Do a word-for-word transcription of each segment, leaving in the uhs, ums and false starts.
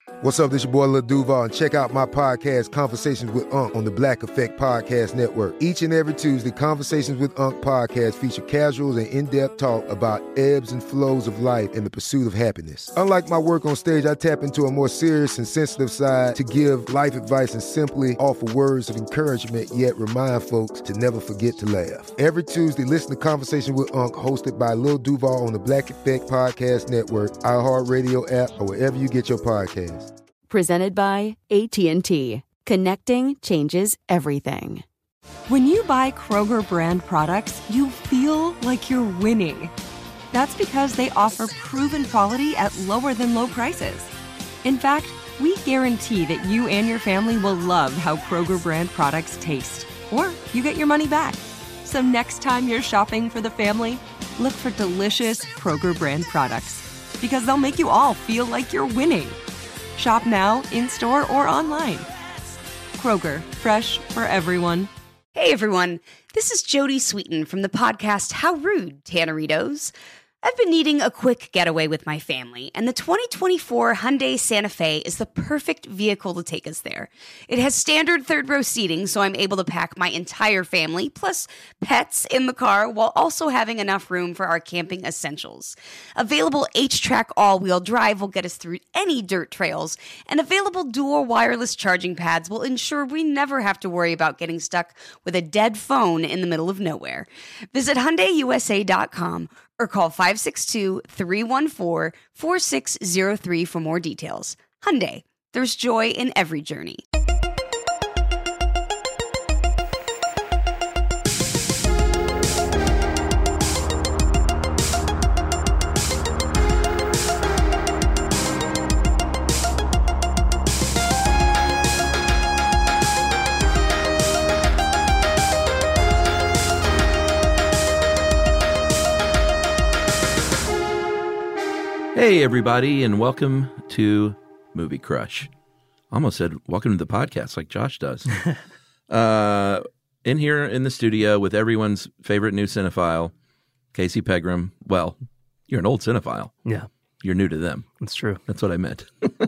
What's up, this your boy Lil Duval, and check out my podcast, Conversations with Unc, on the Black Effect Podcast Network. Each and every Tuesday, Conversations with Unc podcast feature casuals and in-depth talk about ebbs and flows of life and the pursuit of happiness. Unlike my work on stage, I tap into a more serious and sensitive side to give life advice and simply offer words of encouragement, yet remind folks to never forget to laugh. Every Tuesday, listen to Conversations with Unc, hosted by Lil Duval on the Black Effect Podcast Network, iHeartRadio app, or wherever you get your podcasts. Presented by A T and T. Connecting changes everything. When you buy Kroger brand products, you feel like you're winning. That's because they offer proven quality at lower than low prices. In fact, we guarantee that you and your family will love how Kroger brand products taste, or you get your money back. So next time you're shopping for the family, look for delicious Kroger brand products, because they'll make you all feel like you're winning. Shop now, in-store, or online. Kroger, fresh for everyone. Hey, everyone. This is Jody Sweeten from the podcast How Rude, Tanneritos. I've been needing a quick getaway with my family, and the twenty twenty-four Hyundai Santa Fe is the perfect vehicle to take us there. It has standard third-row seating, so I'm able to pack my entire family, plus pets, in the car, while also having enough room for our camping essentials. Available H-Track all-wheel drive will get us through any dirt trails, and available dual wireless charging pads will ensure we never have to worry about getting stuck with a dead phone in the middle of nowhere. Visit Hyundai U S A dot com or call five six two, three one four, four six zero three for more details. Hyundai, there's joy in every journey. Hey, everybody, and welcome to Movie Crush. Almost said welcome to the podcast like Josh does. uh, in here in the studio with everyone's favorite new cinephile, Casey Pegram. Well, you're an old cinephile. Yeah. You're new to them. That's true. That's what I meant.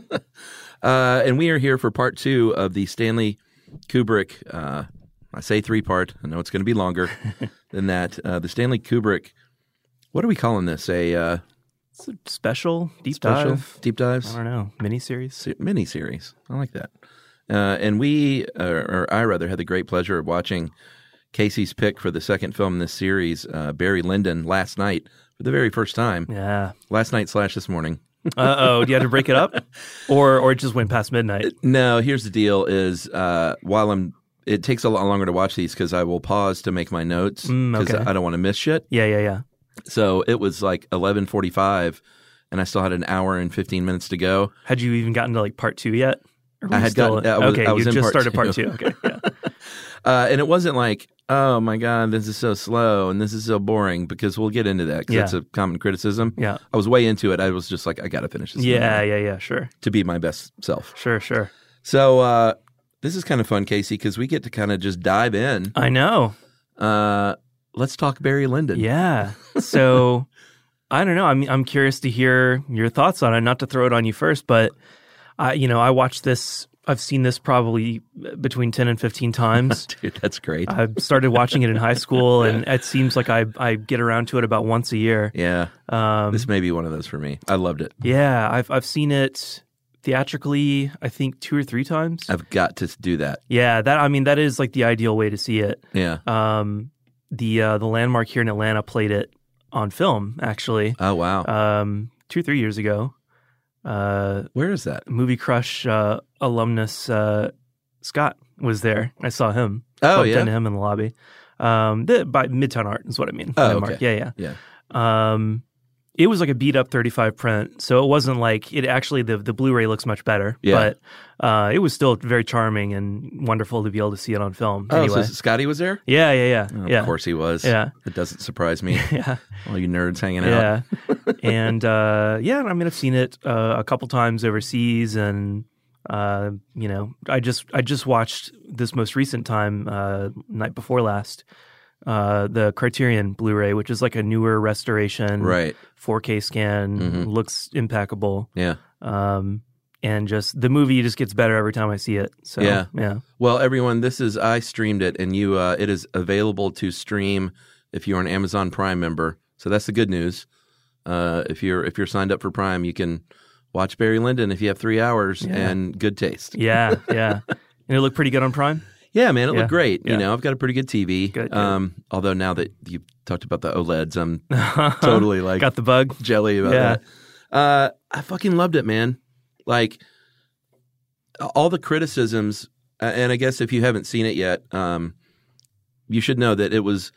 uh, and we are here for part two of the Stanley Kubrick, uh, I say three-part. I know it's going to be longer than that. Uh, the Stanley Kubrick, what are we calling this? A... Uh, It's a special deep Special dive. deep dives. I don't know. Miniseries. Se- mini-series. I like that. Uh, and we, uh, or I rather, had the great pleasure of watching Casey's pick for the second film in this series, uh, Barry Lyndon, last night for the very first time. Yeah. Last night slash this morning. Uh-oh. Do you have to break it up? Or or it just went past midnight? No, here's the deal is uh, while I'm, it takes a lot longer to watch these because I will pause to make my notes because Mm, okay. I don't want to miss shit. Yeah, yeah, yeah. So it was like eleven forty-five and I still had an hour and fifteen minutes to go. Had you even gotten to like part two yet? Or were I you had still, gotten- I was- okay, I was you in just part started two. part two. Okay, yeah. Uh, and it wasn't like, oh my God, this is so slow and this is so boring, because we'll get into that because Yeah. that's a common criticism. Yeah. I was way into it. I was just like, I got to finish this. Yeah, movie yeah, yeah, sure. to be my best self. Sure, sure. So uh, this is kind of fun, Casey, because we get to kind of just dive in. I know. Uh, let's talk Barry Lyndon. Yeah. So I don't know. I'm I'm curious to hear your thoughts on it. Not to throw it on you first, but I, you know, I watched this. I've seen this probably between ten and fifteen times. Dude, that's great. I started watching it in high school, and it seems like I I get around to it about once a year. Yeah. Um, This may be one of those for me. I loved it. yeah, I've I've seen it theatrically, I think two or three times. I've got to do that. Yeah, that I mean that is like the ideal way to see it. Yeah. Um, the uh, the Landmark here in Atlanta played it on film, actually. Oh, wow. Um, two or three years ago. Uh, Where is that? Movie Crush uh, alumnus uh, Scott was there. I saw him. Oh, Bumped yeah? into him in the lobby. Um, the, by Midtown Art is what I mean. Oh, Landmark. okay. Yeah, Yeah. yeah. Um, it was like a beat up thirty-five print, so it wasn't like it. Actually, the the Blu-ray looks much better. Yeah. But uh, it was still very charming and wonderful to be able to see it on film. Oh, anyway. so Scotty was there? yeah, yeah, yeah, Oh, yeah. Of course he was. Yeah. It doesn't surprise me. Yeah. All you nerds hanging out. Yeah, and uh, yeah, I mean, I've seen it uh, a couple times overseas, and uh, you know, I just I just watched this most recent time, uh, night before last, uh, the Criterion Blu-ray, which is like a newer restoration, Right. four K scan, Mhm. looks impeccable. Yeah. Um, and just the movie just gets better every time I see it. So Yeah. yeah. Well, everyone, this is I streamed it, and you uh, it is available to stream if you're an Amazon Prime member. So that's the good news. Uh, if you're if you're signed up for Prime, you can watch Barry Lyndon if you have three hours Yeah. and good taste. Yeah, yeah. And it looked pretty good on Prime? Yeah, man, it Yeah. looked great. Yeah. You know, I've got a pretty good T V. Good, good. Um, although now that you've talked about the OLEDs, I'm totally like Got the bug? jelly about Yeah. that. Uh, I fucking loved it, man. Like all the criticisms, uh, and I guess if you haven't seen it yet, um, you should know that it was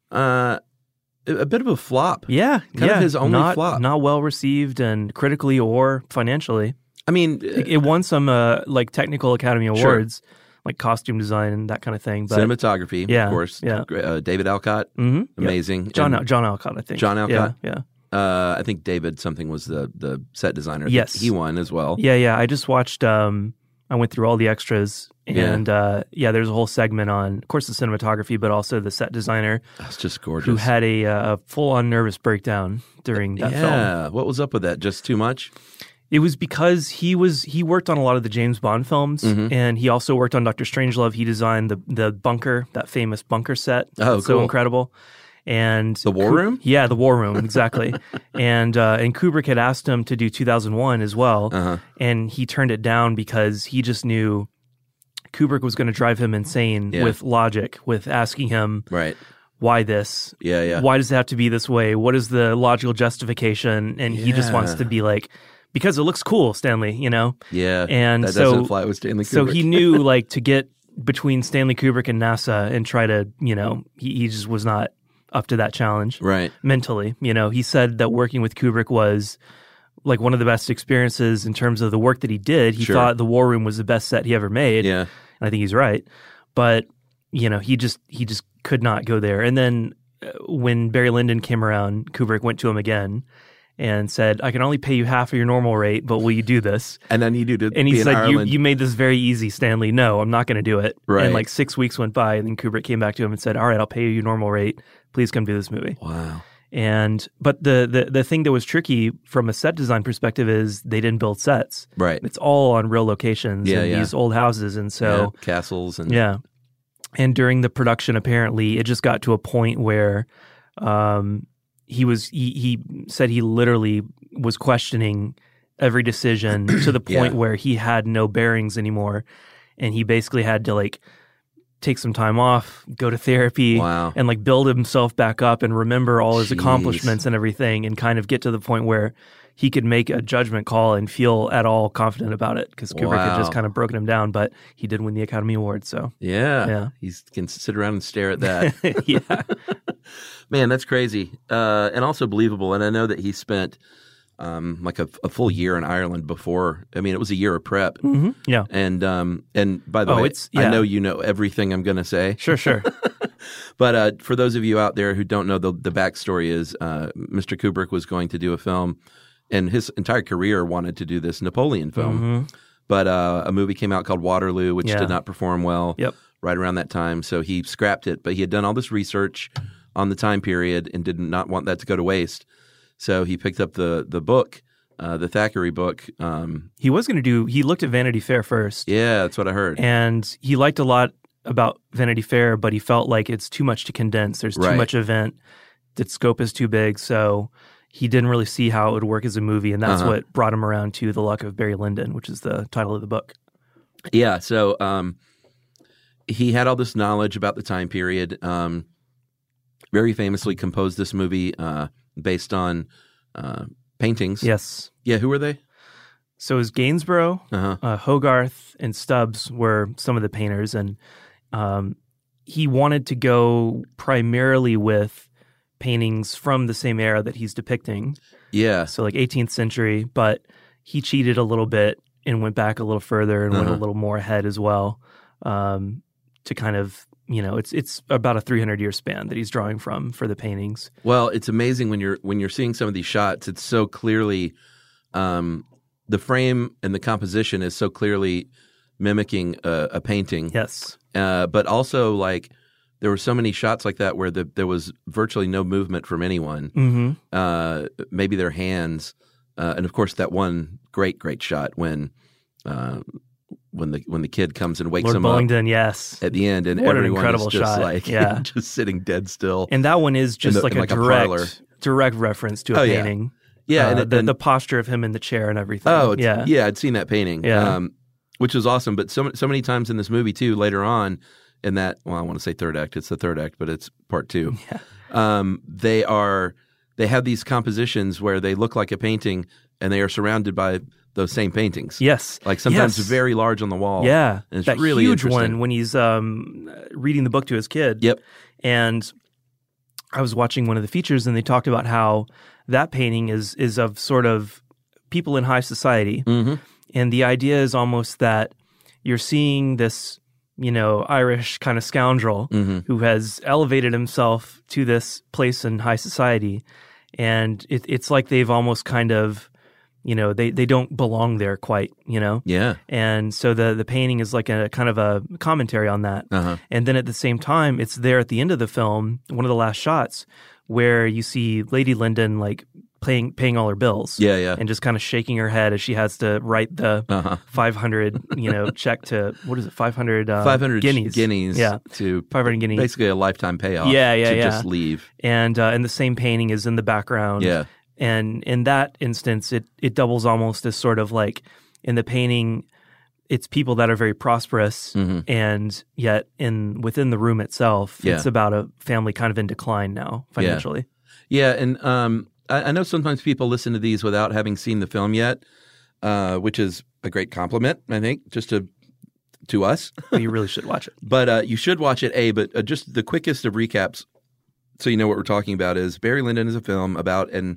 uh, a bit of a flop. Yeah. Kind yeah. of his only not, flop. Not well received and critically or financially. I mean, It, it won some uh, like technical Academy Sure. Awards, like costume design and that kind of thing. But cinematography, Yeah, of course. yeah. Uh, David Alcott, Mhm, yeah. amazing. John And, John Alcott, I think. John Alcott? Yeah, yeah. uh, I think David something was the the set designer. I think Yes. he won as well. Yeah, yeah. I just watched. Um, I went through all the extras, Yeah. and uh, yeah, there's a whole segment on, of course, the cinematography, but also the set designer That's just gorgeous. who had a, uh, full-on nervous breakdown during that film. yeah, what was up with that? Just too much? It was because he was he worked on a lot of the James Bond films, Mhm. and he also worked on Doctor Strangelove. He designed the the bunker, that famous bunker set. Oh, It's so cool. incredible. And The War Ku- Room? Yeah, the War Room, exactly. and uh, and Kubrick had asked him to do two thousand one as well, Uh-huh. and he turned it down because he just knew Kubrick was going to drive him insane Yeah. with logic, with asking him Right. why this, Yeah, yeah. why does it have to be this way? What is the logical justification? And he just wants Yeah. to be like, because it looks cool, Stanley, you know? Yeah. And that so- doesn't fly with Stanley Kubrick. So he knew like to get between Stanley Kubrick and NASA and try to, you know, he, he just was not up to that challenge Right. mentally. You know, he said that working with Kubrick was like one of the best experiences in terms of the work that he did. He Sure. thought The War Room was the best set he ever made. Yeah. And I think he's right. But, you know, he just he just could not go there. And then uh, when Barry Lyndon came around, Kubrick went to him again and said, I can only pay you half of your normal rate, but will you do this? And I need you to And he be in said, you, Ireland. you made this very easy, Stanley. No, I'm not going to do it. Right. And like six weeks went by, and then Kubrick came back to him and said, all right, I'll pay you your normal rate. Please come do this movie. Wow. And but the, the the thing that was tricky from a set design perspective is they didn't build sets. Right. It's all on real locations Yeah, in yeah. these old houses. And so, yeah. Castles and yeah. And during the production, apparently, it just got to a point where um, he was he, he said he literally was questioning every decision to the point Yeah. where he had no bearings anymore, and he basically had to like take some time off, go to therapy, Wow. and like build himself back up and remember all his Jeez. accomplishments and everything, and kind of get to the point where he could make a judgment call and feel at all confident about it, because Kubrick had just Wow. kind of broken him down, but he did win the Academy Award. So Yeah. Yeah. He can sit around and stare at that. yeah, Man, that's crazy. Uh, and also believable. And I know that he spent um, like a, a full year in Ireland before. I mean, it was a year of prep. hmm yeah, And um, and by the Oh, way, it's- I yeah. know you know everything I'm going to say. sure, sure. But uh, for those of you out there who don't know, the, the backstory is uh, Mister Kubrick was going to do a film, and his entire career wanted to do this Napoleon film. But uh, a movie came out called Waterloo, which Yeah. did not perform well Yep. right around that time. So he scrapped it. But he had done all this research on the time period and did not want that to go to waste. So he picked up the the book, uh, the Thackeray book. Um, He was going to do. He looked at Vanity Fair first, yeah, that's what I heard. and he liked a lot about Vanity Fair, but he felt like it's too much to condense. There's too Right. much event. The scope is too big, so he didn't really see how it would work as a movie, and that's Uh-huh. what brought him around to The Luck of Barry Lyndon, which is the title of the book. Yeah, so um, he had all this knowledge about the time period. Um, very famously composed this movie uh, based on uh, paintings. Yes. Yeah, who were they? So it was Gainsborough, Uh-huh. uh, Hogarth, and Stubbs were some of the painters, and um, he wanted to go primarily with paintings from the same era that he's depicting, Yeah. so like eighteenth century, but he cheated a little bit and went back a little further and went Uh-huh. a little more ahead as well, um, to kind of, you know, it's it's about a three hundred year span that he's drawing from for the paintings. Well, it's amazing when you're when you're seeing some of these shots. It's so clearly um, the frame and the composition is so clearly mimicking a, a painting. Yes. Uh, but also, like, there were so many shots like that where the, there was virtually no movement from anyone. Mm-hmm. Uh, maybe their hands, uh, and of course that one great, great shot when uh, when the when the kid comes and wakes Lord him Bullingdon, up yes. at the end, and What an everyone incredible is just shot. like Yeah. just sitting dead still. And that one is just the- like in a like a direct parlor. direct reference to a Oh, yeah. painting. Yeah, Uh, and, the, and the posture of him in the chair and everything. oh, it's, yeah. yeah, I'd seen that painting, Yeah. um, which was awesome. But so so many times in this movie too, later on in that, well, I want to say third act. It's the third act, but it's part two. Yeah. Um, they are they have these compositions where they look like a painting, and they are surrounded by those same paintings. Yes. Like sometimes Yes. very large on the wall. Yeah. And it's that really huge interesting. one when he's um, reading the book to his kid. Yep. And I was watching one of the features, and they talked about how that painting is is of sort of people in high society. Mm-hmm. And the idea is almost that you're seeing this, you know, Irish kind of scoundrel Mm-hmm. who has elevated himself to this place in high society. And it, it's like they've almost kind of, you know, they, they don't belong there quite, you know? Yeah. And so the the painting is like a kind of a commentary on that. Uh-huh. And then at the same time, it's there at the end of the film, one of the last shots, where you see Lady Lyndon like paying paying all her bills. Yeah, yeah. And just kind of shaking her head as she has to write the Uh-huh. five hundred, you know, check to, what is it, five hundred uh, five hundred guineas. guineas Yeah. to five hundred guineas. basically a lifetime payoff. Yeah, yeah, to yeah. just leave. And uh, and the same painting is in the background. Yeah. And in that instance, it it doubles almost as sort of like in the painting, it's people that are very prosperous, Mhm. and yet in within the room itself, Yeah. it's about a family kind of in decline now financially. Yeah, and um, I, I know sometimes people listen to these without having seen the film yet, uh, which is a great compliment, I think, just to to us. But you really should watch it. But uh, you should watch it, A, but uh, just the quickest of recaps so you know what we're talking about is Barry Lyndon is a film about an,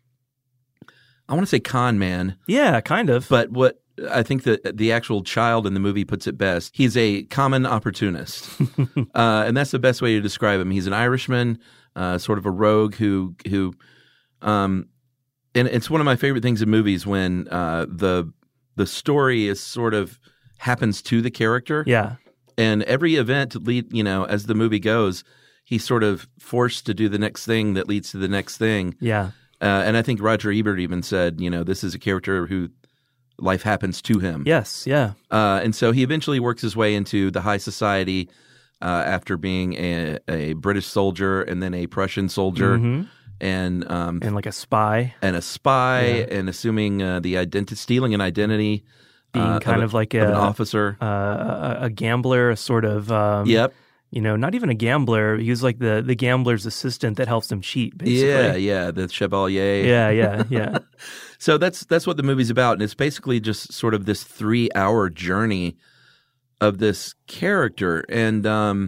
I want to say con man, Yeah, kind of. but what I think that the actual child in the movie puts it best. He's a common opportunist, uh, and that's the best way to describe him. He's an Irishman, uh, sort of a rogue who who, um, and it's one of my favorite things in movies when uh, the the story is sort of happens to the character. yeah, And every event lead, you know, as the movie goes, he's sort of forced to do the next thing that leads to the next thing. yeah, Uh, and I think Roger Ebert even said, you know, this is a character who life happens to him. yes, yeah, Uh, and so he eventually works his way into the high society uh, after being a, a British soldier and then a Prussian soldier Mhm. and um, and like a spy, and a spy Yeah. and assuming uh, the identity, stealing an identity, being uh, kind a- of like of a an officer. uh, a, a gambler, a sort of um, Yep. you know, not even a gambler. He was like the the gambler's assistant that helps him cheat, basically. Yeah, yeah, the Chevalier. yeah, yeah, yeah. So that's that's what the movie's about, and it's basically just sort of this three-hour journey of this character. And um,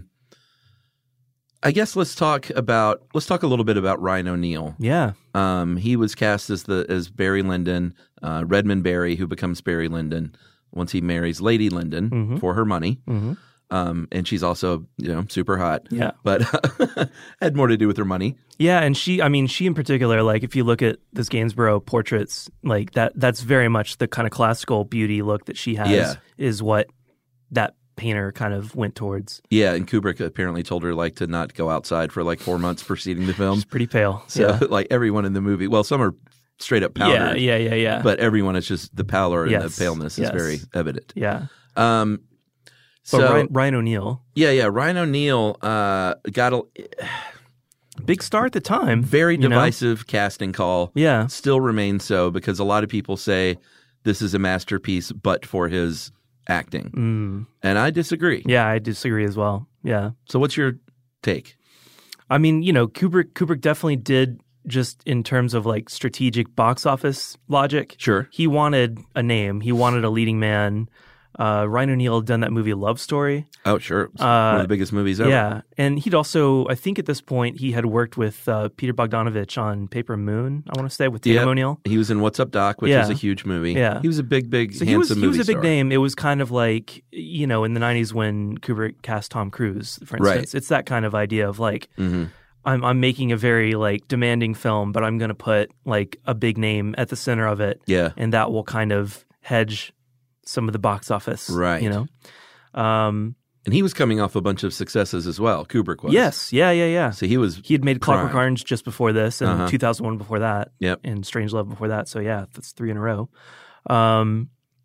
I guess let's talk about let's talk a little bit about Ryan O'Neal. Yeah. Um, he was cast as the as Barry Lyndon, uh, Redmond Barry, who becomes Barry Lyndon once he marries Lady Lyndon Mhm. for her money. hmm Um, and she's also, you know, super hot. Yeah. But had more to do with her money. Yeah, and she, I mean, she in particular, like if you look at this Gainsborough portraits, like that, that's very much the kind of classical beauty look that she has Yeah. is what that painter kind of went towards. Yeah, and Kubrick apparently told her like to not go outside for like four months preceding the film. She's pretty pale. So yeah. like everyone in the movie, well, some are straight up yeah, powdered. yeah, yeah, yeah. But everyone is just the pallor and Yes, the paleness yes. is very evident. yeah. Um, But so Ryan, Ryan O'Neal, yeah, yeah, Ryan O'Neal uh, got a big star at the time. very you know? divisive casting call. Yeah. Still remains so because a lot of people say this is a masterpiece, but for his acting, Mm. and I disagree. Yeah, I disagree as well. Yeah. So what's your take? I mean, you know, Kubrick Kubrick definitely did just in terms of like strategic box office logic. Sure. He wanted a name. He wanted a leading man. Uh, Ryan O'Neal had done that movie Love Story. Oh, sure. It's Uh, one of the biggest movies ever. Yeah. And he'd also, I think at this point, he had worked with uh, Peter Bogdanovich on Paper Moon, I want to say, with Tatum Yep. O'Neal. He was in What's Up, Doc, which Yeah. is a huge movie. Yeah. He was a big, big, So handsome he was, he movie was a big star. name. It was kind of like, you know, in the nineties when Kubrick cast Tom Cruise, for Right. instance. It's that kind of idea of like, hmm I'm I'm making a very like demanding film, but I'm going to put like a big name at the center of it, Yeah. and that will kind of hedge some of the box office, Right. You know, um, And he was coming off a bunch of successes as well. Kubrick was. yes, yeah, yeah, yeah. So he was. He had made Clockwork prime. Orange just before this, and Uh-huh. two thousand one before that, Yep. and Strange Love before that. So yeah, that's three in a row. Um,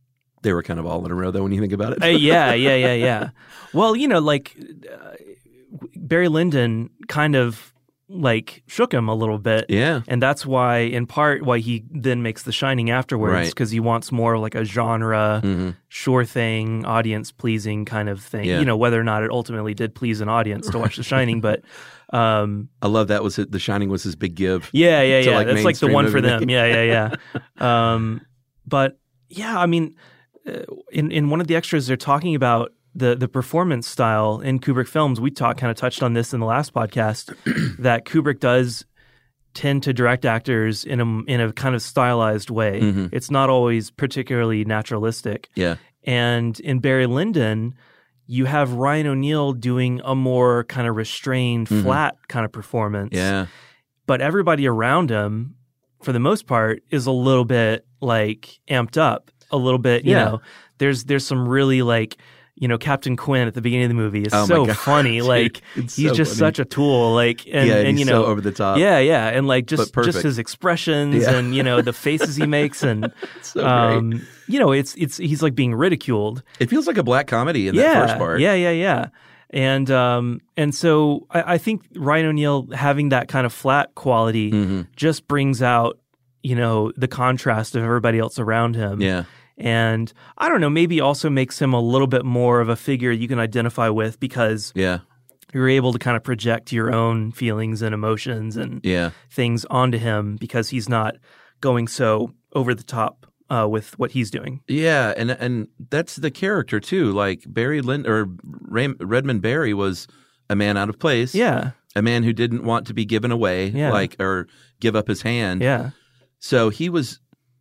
They were kind of all in a row, though, when you think about it. uh, yeah, yeah, yeah, yeah. Well, you know, like uh, Barry Lyndon kind of like shook him a little bit. Yeah. And that's why, in part, why he then makes The Shining afterwards, Right. because he wants more like a genre, Mm-hmm. sure thing, audience-pleasing kind of thing. Yeah. You know, whether or not it ultimately did please an audience to watch The Shining, but... Um, I love that was it. The Shining was his big give. yeah, yeah, to, yeah. like, That's like the mainstream one for movie them. making. Yeah, yeah, yeah. um, but, yeah, I mean, uh, in, in one of the extras, they're talking about the the performance style in Kubrick films. We talked kind of touched on this in the last podcast that Kubrick does tend to direct actors in a in a kind of stylized way. Mm-hmm. It's not always particularly naturalistic. Yeah. And in Barry Lyndon, you have Ryan O'Neal doing a more kind of restrained, Mm-hmm. flat kind of performance. Yeah. But everybody around him, for the most part, is a little bit like amped up. A little bit, you Yeah. know. There's there's some really like. You know, Captain Quinn at the beginning of the movie is Oh my so God, funny. dude, like it's he's so just funny. such a tool. Like and, Yeah, and he's you know so over the top. Yeah, yeah, and like just But perfect. just his expressions Yeah. and you know the faces he makes and So um, great. you know it's it's he's like being ridiculed. It feels like a black comedy in yeah, that first part. yeah, yeah, yeah. And um and so I, I think Ryan O'Neal having that kind of flat quality Mm-hmm. just brings out you know the contrast of everybody else around him. Yeah. And I don't know, maybe also makes him a little bit more of a figure you can identify with because Yeah. you're able to kind of project your own feelings and emotions and Yeah. things onto him because he's not going so over the top uh, with what he's doing. Yeah, and and that's the character too. Like Barry Lind or Ray, Redmond Barry was a man out of place. Yeah, A man who didn't want to be given away, Yeah. like or give up his hand. yeah, So he was,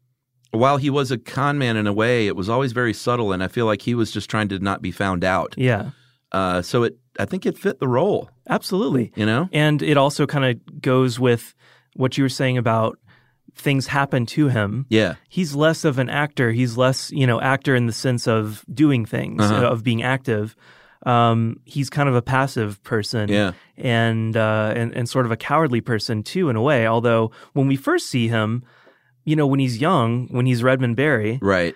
while he was a con man in a way, it was always very subtle, and I feel like he was just trying to not be found out. yeah, Uh, so it, I think it fit the role. absolutely. You know? And it also kind of goes with what you were saying about things happen to him. Yeah. He's less of an actor. He's less, you know, actor in the sense of doing things, Uh-huh. of being active. Um, he's kind of a passive person, Yeah. and uh, and and sort of a cowardly person too, in a way. Although when we first see him, you know, when he's young, when he's Redmond Barry, Right.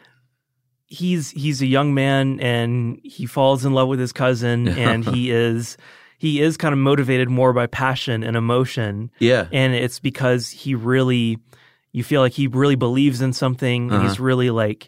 he's he's a young man and he falls in love with his cousin, and he is he is kind of motivated more by passion and emotion. Yeah. And it's because he really, you feel like he really believes in something. Uh-huh. And he's really like,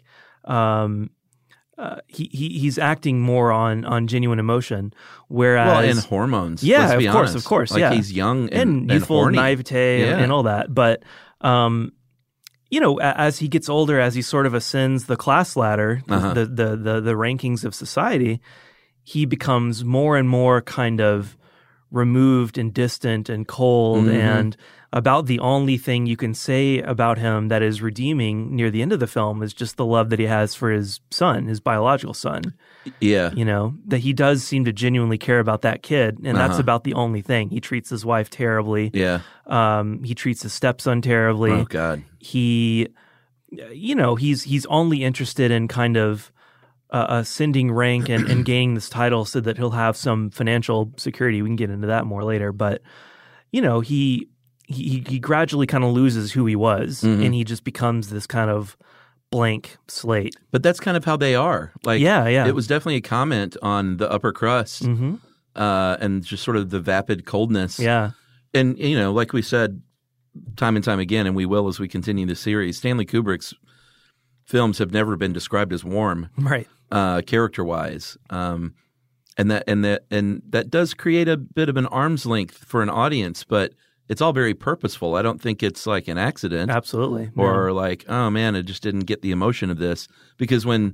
um, uh, he, he he's acting more on on genuine emotion. Whereas, Well, and hormones. yeah, let's be of course, honest. of course, Like yeah. he's young and, and, and youthful horny. naivete and, Yeah. and all that. But, um, you know, a- as he gets older, as he sort of ascends the class ladder, the, Uh-huh. the, the the the rankings of society, he becomes more and more kind of removed and distant and cold, Mhm. and about the only thing you can say about him that is redeeming near the end of the film is just the love that he has for his son, his biological son. Yeah. You know, that he does seem to genuinely care about that kid, and that's Uh-huh. about the only thing. He treats his wife terribly. Yeah. Um, he treats his stepson terribly. Oh God. He, you know, he's he's only interested in kind of uh, ascending rank and, and gaining this title so that he'll have some financial security. We can get into that more later, but you know, he he he gradually kind of loses who he was, Mhm. and he just becomes this kind of blank slate. But that's kind of how they are. Like, Yeah, yeah. It was definitely a comment on the upper crust Mm-hmm. uh, and just sort of the vapid coldness. Yeah, And, you know, like we said time and time again, and we will as we continue the series, Stanley Kubrick's films have never been described as warm, right. uh, character-wise. Um, and that and that and that does create a bit of an arm's length for an audience, but it's all very purposeful. I don't think it's like an accident. Absolutely. No. Or like, oh man, I just didn't get the emotion of this. Because when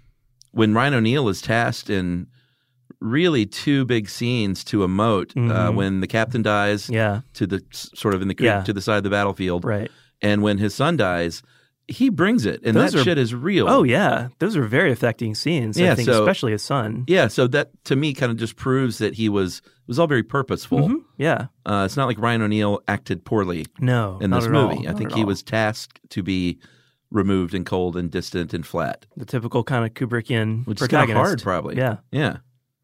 when Ryan O'Neal is tasked in really two big scenes to emote, uh, Mhm. when the captain dies yeah, to the sort of in the creek Yeah. to the side of the battlefield, right. and when his son dies, he brings it, and Those that are- shit is real. Oh yeah, those are very affecting scenes. I Yeah, think, so- especially his son. yeah. So that to me kind of just proves that he was it was all very purposeful. Mhm. Yeah, Uh, it's not like Ryan O'Neal acted poorly no, in not this at movie. all, I not think at he all. was tasked to be removed and cold and distant and flat, the typical kind of Kubrickian which is kind of protagonist. hard, probably. Yeah, yeah,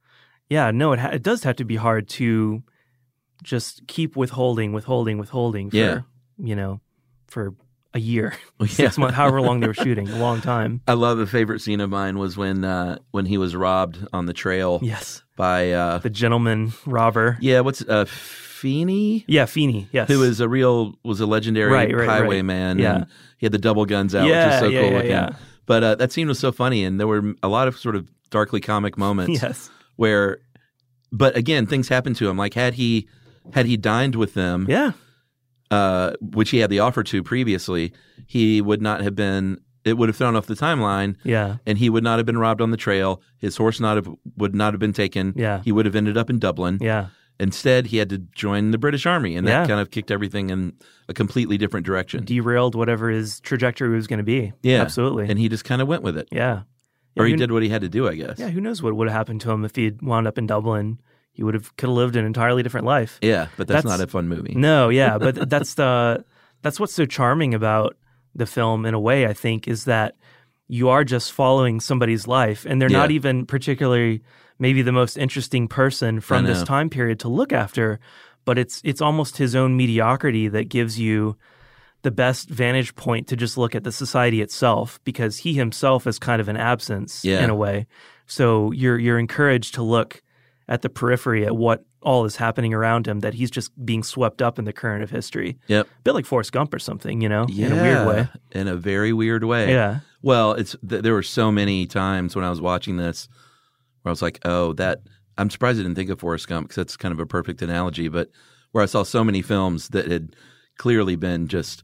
yeah. No, it ha- it does have to be hard to just keep withholding, withholding, withholding for Yeah. you know for a year, Yeah. six months, however long they were shooting, a long time. I love a favorite scene of mine was when uh, when he was robbed on the trail Yes, by uh, the gentleman robber. yeah, what's uh, Feeney? Yeah, Feeney. Yes, Who was a real was a legendary Right, right, highwayman. right. Yeah. And he had the double guns out, Yeah, which is so yeah, cool yeah, looking. yeah. But uh, that scene was so funny, and there were a lot of sort of darkly comic moments. Yes. Where, but again, things happened to him. Like had he had he dined with them, Yeah. uh, which he had the offer to previously, he would not have been. It would have thrown off the timeline. Yeah. And he would not have been robbed on the trail. His horse not have would not have been taken. Yeah. He would have ended up in Dublin. Yeah. Instead, he had to join the British Army, and that Yeah. kind of kicked everything in a completely different direction. Derailed whatever his trajectory was going to be. Yeah, Absolutely. And he just kind of went with it, yeah. or Yeah, he who- did what he had to do, I guess. Yeah, who knows what would have happened to him if he'd wound up in Dublin? He would have could have lived an entirely different life. Yeah, but that's, That's- not a fun movie. No, yeah, but that's the that's what's so charming about the film in a way, I think, is that you are just following somebody's life, and they're not Yeah. even particularly maybe the most interesting person from I this know. time period to look after, but it's it's almost his own mediocrity that gives you the best vantage point to just look at the society itself, because he himself is kind of an absence Yeah. in a way. So you're you're encouraged to look at the periphery at what all is happening around him, that he's just being swept up in the current of history. Yep. A bit like Forrest Gump or something, you know, Yeah, in a weird way. In a very weird way. Yeah. Well, it's th- there were so many times when I was watching this where I was like, "Oh, that." I'm surprised I didn't think of Forrest Gump because that's kind of a perfect analogy. But where I saw so many films that had clearly been just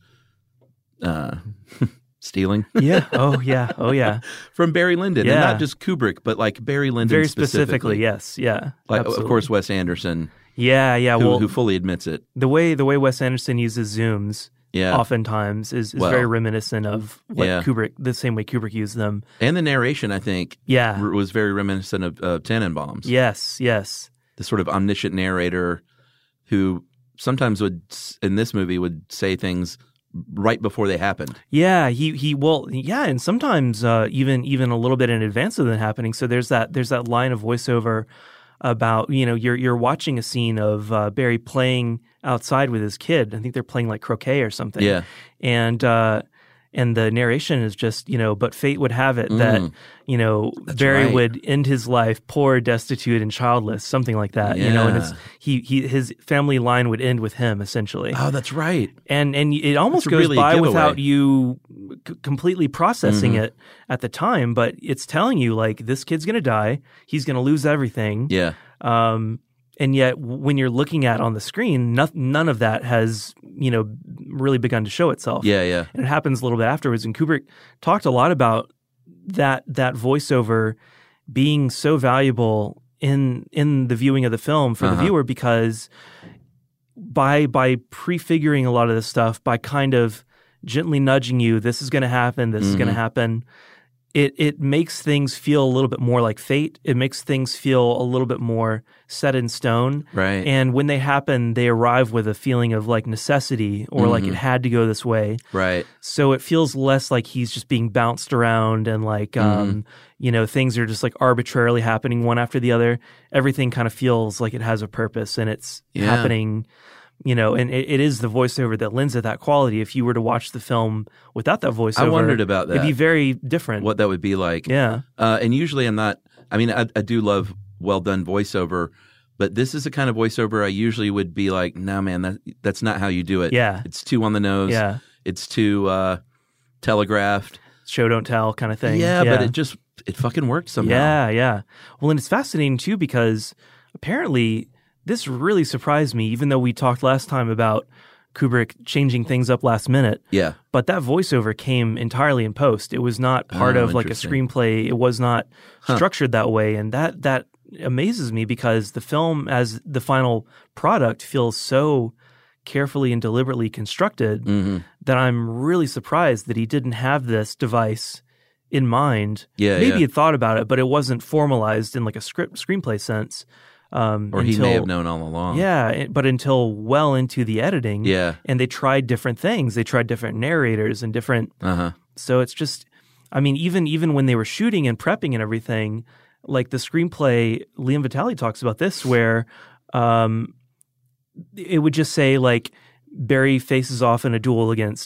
uh, stealing Yeah. Oh, yeah. Oh, yeah. from Barry Lyndon, and Yeah. not just Kubrick, but like Barry Lyndon Very specifically. specifically, yes. Yeah. Like, absolutely. of course, Wes Anderson, Yeah, yeah. who, Well, who fully admits it. the way the way Wes Anderson uses zooms Yeah, oftentimes is, is Well, very reminiscent of what yeah. Kubrick, the same way Kubrick used them. and the narration, I think, Yeah. r- was very reminiscent of uh, Tannenbaum's. Yes, yes. The sort of omniscient narrator who sometimes would, s- in this movie, would say things right before they happened. Yeah, he he well, yeah, and sometimes uh, even even a little bit in advance of them happening. So there's that there's that line of voiceover about, you know, you're you're watching a scene of uh, Barry playing outside with his kid. I think they're playing like croquet or something. Yeah. and uh, and the narration is just, you know, but fate would have it that, Mm. you know, That's Barry right. would end his life poor, destitute, and childless, something like that. You know, and it's Yeah. he he his family line would end with him essentially. Oh, that's right. And and it almost That's goes really a by giveaway. without you c- completely processing Mhm. it at the time, but it's telling you like this kid's going to die, he's going to lose everything. Yeah. Um, and yet when you're looking at on the screen, no, none of that has, you know, really begun to show itself. Yeah, yeah. And it happens a little bit afterwards. And Kubrick talked a lot about that that voiceover being so valuable in in the viewing of the film for Uh-huh. the viewer, because by by prefiguring a lot of this stuff, by kind of gently nudging you, this is going to happen, this is going to Mhm. happen, it it makes things feel a little bit more like fate. It makes things feel a little bit more set in stone. Right. And when they happen, they arrive with a feeling of like necessity, or like Mhm. it had to go this way. Right. So it feels less like he's just being bounced around and like, Mm-hmm. um, you know, things are just like arbitrarily happening one after the other. Everything kind of feels like it has a purpose, and it's Yeah. happening, you know, and it, it is the voiceover that lends it that quality. If you were to watch the film without that voiceover, I wondered about it'd be that. very different. What that would be like. Yeah. Uh, and usually I'm not, I mean, I, I do love well done voiceover, but this is the kind of voiceover I usually would be like, no, man, that, that's not how you do it. Yeah. It's too on the nose. Yeah. It's too uh, telegraphed. Show, don't tell kind of thing. Yeah, but it just, it fucking worked somehow. Yeah, yeah. Well, and it's fascinating too, because apparently this really surprised me, even though we talked last time about Kubrick changing things up last minute. Yeah. But that voiceover came entirely in post. It was not part Oh, of like a interesting. screenplay. It was not Huh. structured that way. And that that amazes me, because the film as the final product feels so carefully and deliberately constructed hmm that I'm really surprised that he didn't have this device in mind. Yeah, Maybe yeah. he had thought about it, but it wasn't formalized in like a script screenplay sense. Um, Or until, he may have known all along. Yeah, it- but until well into the editing. Yeah. And they tried different things. They tried different narrators and different. Uh huh. So it's just, I mean, even even when they were shooting and prepping and everything, like the screenplay, Liam Vitale talks about this, where um, it would just say like Barry faces off in a duel against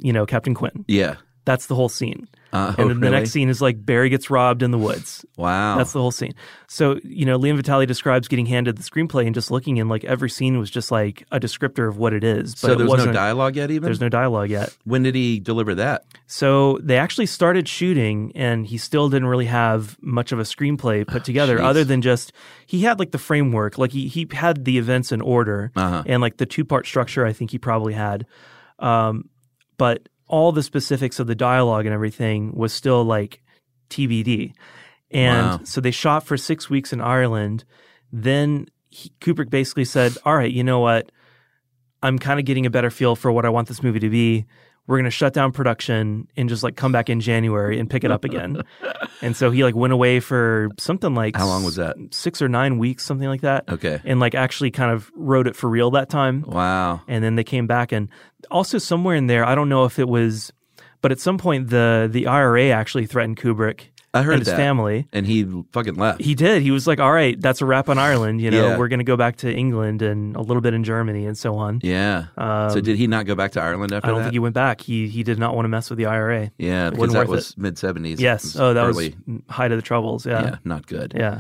you know, Captain Quinn. Yeah. That's the whole scene. Uh, and oh, then the really? next scene is like Barry gets robbed in the woods. Wow. That's the whole scene. So, you know, Liam Vitale describes getting handed the screenplay and just looking, and like every scene was just like a descriptor of what it is. But so it there's no wasn't- dialogue yet even? There's no dialogue yet. When did he deliver that? So they actually started shooting, and he still didn't really have much of a screenplay put together, Jeez. other than just he had like the framework, like he he had the events in order, Uh-huh. and like the two part structure. I think he probably had, um, but all the specifics of the dialogue and everything was still like T B D. And Wow. so they shot for six weeks in Ireland. Then he, Kubrick basically said, all right, you know what? I'm kind of getting a better feel for what I want this movie to be. We're going to shut down production and just like come back in January and pick it up again. And so he like went away for something like How long was that? Six or nine weeks, something like that. Okay. And like actually kind of wrote it for real that time. Wow. And then they came back, and also somewhere in there, I don't know if it was, but at some point the the I R A actually threatened Kubrick I heard and his that. family. And he fucking left. He did. He was like, all right, that's a wrap on Ireland. You know, Yeah. we're going to go back to England and a little bit in Germany and so on. yeah. so did he not go back to Ireland after I don't that? think he went back. He he did not want to mess with the I R A. yeah, It because wasn't that worth was it. mid seventies. Yes. Oh, that early. was height of the troubles. Yeah. Yeah. not good. Yeah.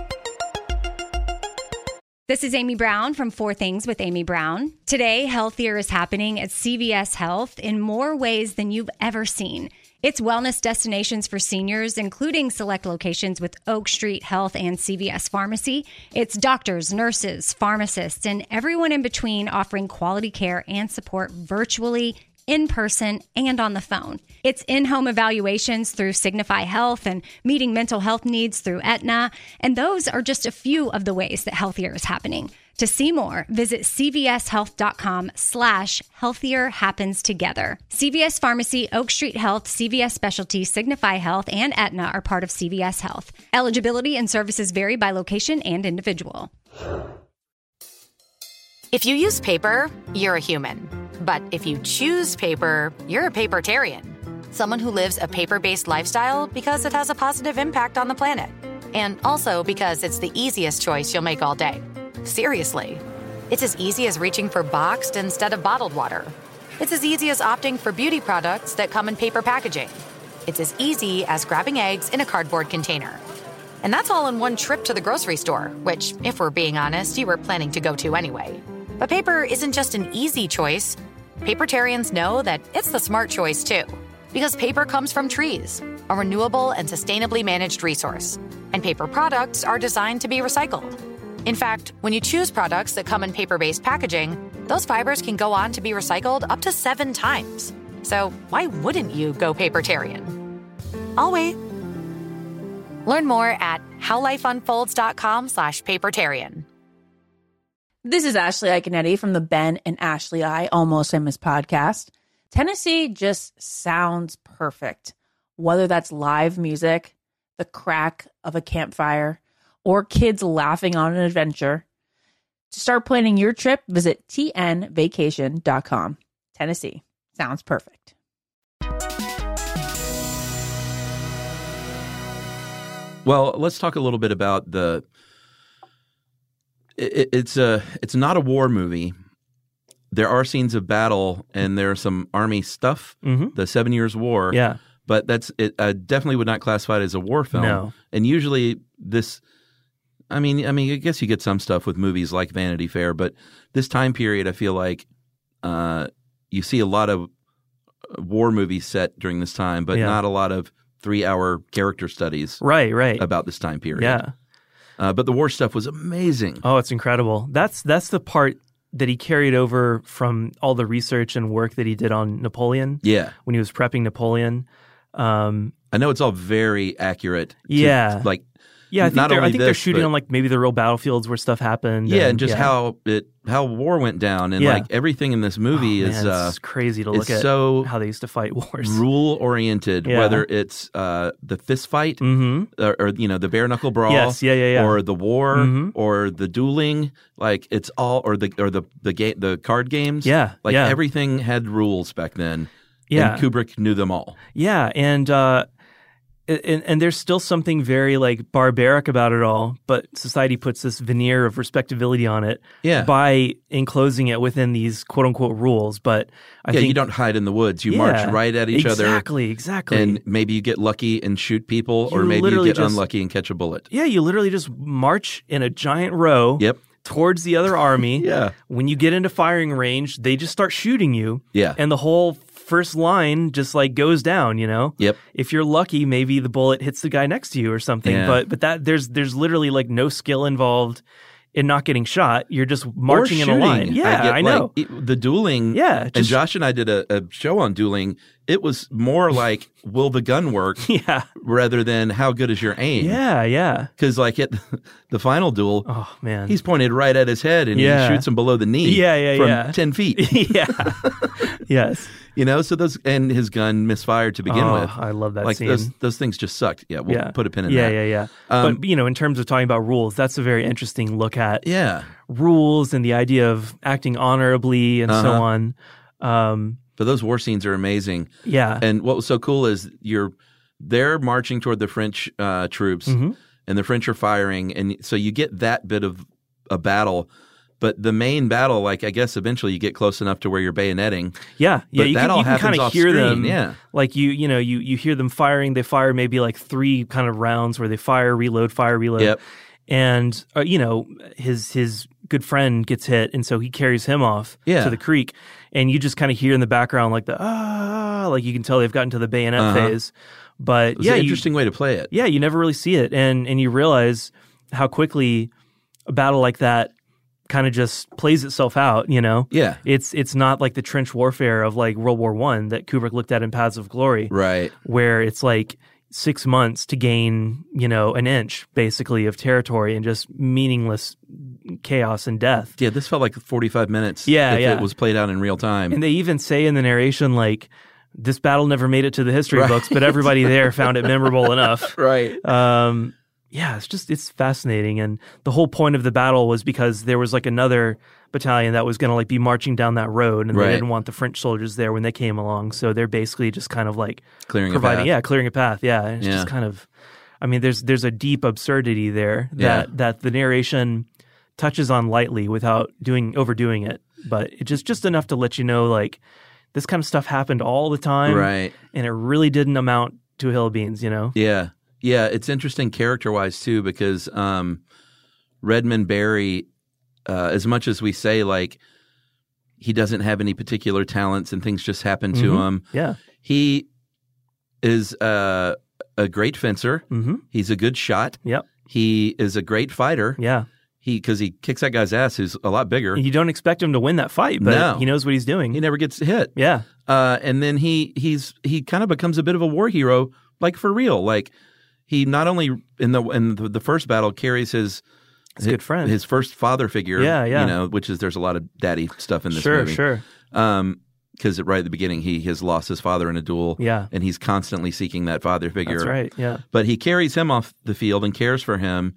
This is Amy Brown from Four Things with Amy Brown. Today, Healthier is happening at C V S Health in more ways than you've ever seen. It's wellness destinations for seniors, including select locations with Oak Street Health and C V S Pharmacy. It's doctors, nurses, pharmacists, and everyone in between offering quality care and support virtually, in person, and on the phone. It's in-home evaluations through Signify Health and meeting mental health needs through Aetna. And those are just a few of the ways that Healthier is happening. To see more, visit cvshealth.com slash healthier happens together. C V S Pharmacy, Oak Street Health, C V S Specialty, Signify Health, and Aetna are part of C V S Health. Eligibility and services vary by location and individual. If you use paper, you're a human. But if you choose paper, you're a papertarian. Someone who lives a paper-based lifestyle because it has a positive impact on the planet. And also because it's the easiest choice you'll make all day. Seriously. It's as easy as reaching for boxed instead of bottled water. It's as easy as opting for beauty products that come in paper packaging. It's as easy as grabbing eggs in a cardboard container. And that's all in one trip to the grocery store, which, if we're being honest, you were planning to go to anyway. But paper isn't just an easy choice. Papertarians know that it's the smart choice, too. Because paper comes from trees, a renewable and sustainably managed resource. And paper products are designed to be recycled. In fact, when you choose products that come in paper-based packaging, those fibers can go on to be recycled up to seven times. So why wouldn't you go papertarian? I'll wait. Learn more at howlifeunfolds.com slash papertarian. This is Ashley Iconetti from the Ben and Ashley I Almost Famous podcast. Tennessee just sounds perfect. Whether that's live music, the crack of a campfire, or kids laughing on an adventure. To start planning your trip, visit t n vacation dot com. Tennessee sounds perfect. Well, let's talk a little bit about the. It, it's a. It's not a war movie. There are scenes of battle, and there's some army stuff. Mm-hmm. The Seven Years' War. Yeah. But that's it. I definitely would not classify it as a war film. No. And usually this. I mean, I mean, I guess you get some stuff with movies like Vanity Fair, but this time period, I feel like uh, you see a lot of war movies set during this time, but Yeah. not a lot of three-hour character studies Right, right. about this time period. Yeah. Uh, but the war stuff was amazing. Oh, it's incredible. That's that's the part that he carried over from all the research and work that he did on Napoleon. Yeah. When he was prepping Napoleon. Um, I know it's all very accurate. to- Yeah. like yeah, I think, not they're, only I think they're this, shooting but- on like maybe the real battlefields where stuff happened. Yeah, and just yeah. how it how war went down, and Yeah. like everything in this movie Oh, is man, uh, it's crazy to it's look at so how they used to fight wars. rule oriented. Yeah. Whether it's uh, the fist fight, Mm-hmm. or, or you know the bare knuckle brawl, Yes, yeah, yeah, yeah. or the war, Mhm. or the dueling. Like it's all, or the or the the game, the card games. Yeah, like yeah. everything had rules back then. Yeah. and Kubrick knew them all. Yeah, and uh, And, and there's still something very like barbaric about it all, but society puts this veneer of respectability on it Yeah. by enclosing it within these quote unquote rules. But I yeah, think you don't hide in the woods. You yeah, march right at each exactly, other. Exactly, exactly. And maybe you get lucky and shoot people, or You maybe you literally get just- unlucky and catch a bullet. Yeah, you literally just march in a giant row Yep. towards the other army. Yeah. When you get into firing range, they just start shooting you. Yeah. And the whole first line just like goes down, you know? Yep. If you're lucky, maybe the bullet hits the guy next to you or something. Yeah. But but that there's there's literally like no skill involved in not getting shot. You're just marching Or in a line. shooting. Yeah, get, I know. Like, it- the dueling. Yeah, and just- Josh and I did a, a show on dueling. It was more like, will the gun work yeah. rather than how good is your aim? Yeah, yeah. Because like at the final duel, Oh man. he's pointed right at his head and Yeah. he shoots him below the knee. Yeah, yeah, from yeah. ten feet. yeah. yes. You know, so those and his gun misfired to begin Oh, with. I love that like scene. those those things just sucked. Yeah, we'll yeah. put a pin in yeah, that. Yeah, yeah, Um, But you know, in terms of talking about rules, that's a very interesting look at Yeah. rules and the idea of acting honorably and so Uh-huh. on. Um, But those war scenes are amazing. yeah. And what was so cool is you're they're marching toward the French uh, troops, Mhm. and the French are firing, and so you get that bit of a battle. But the main battle, like I guess eventually you get close enough to where you're bayoneting. Yeah, yeah, But you that can, all you can happens kind of off hear screen, them. yeah. Like you, you know, you you hear them firing. They fire maybe like three kind of rounds where they fire, reload, fire, reload. Yep. And uh, you know, his his good friend gets hit, and so he carries him off Yeah. to the creek. And you just kind of hear in the background like the ah, like you can tell they've gotten to the bayonet Uh-huh. phase. But It was yeah, an you- interesting way to play it. yeah, you never really see it, and and you realize how quickly a battle like that kind of just plays itself out. You know, Yeah. it's it's not like the trench warfare of like World War One that Kubrick looked at in Paths of Glory, Right. where it's like six months to gain, you know, an inch basically of territory and just meaningless chaos and death. Yeah, this felt like forty-five minutes. Yeah, if yeah. it was played out in real time. And they even say in the narration like, this battle never made it to the history Right. books, but everybody there found it memorable enough. right. Um, yeah, it's just, it's fascinating. And the whole point of the battle was because there was like another battalion that was going to like be marching down that road, and Right. they didn't want the French soldiers there when they came along. So they're basically just kind of like Clearing a providing, path. yeah, clearing a path. Yeah. And it's Yeah. just kind of, I mean, there's, there's a deep absurdity there that, Yeah. that the narration touches on lightly without doing, overdoing it. But it's just, just enough to let you know, like, this kind of stuff happened all the time. Right. And it really didn't amount to a hill of beans, you know? Yeah. Yeah, it's interesting character-wise, too, because um, Redmond Barry, uh, as much as we say, like, he doesn't have any particular talents and things just happen to Mhm. him, Yeah. he is uh, a great fencer. Mm-hmm. He's a good shot. Yep. He is a great fighter. Yeah. He because he kicks that guy's ass who's a lot bigger. You don't expect him to win that fight, but No. he knows what he's doing. He never gets hit. Yeah. Uh, and then he he's he kind of becomes a bit of a war hero, like for real. Like he not only in the in the, the first battle carries his His good friend. his first father figure. Yeah, yeah. You know, which is there's a lot of daddy stuff in this Sure, movie. sure. Um, because right at the beginning he has lost his father in a duel. Yeah. and he's constantly seeking that father figure. That's right. Yeah. But he carries him off the field and cares for him.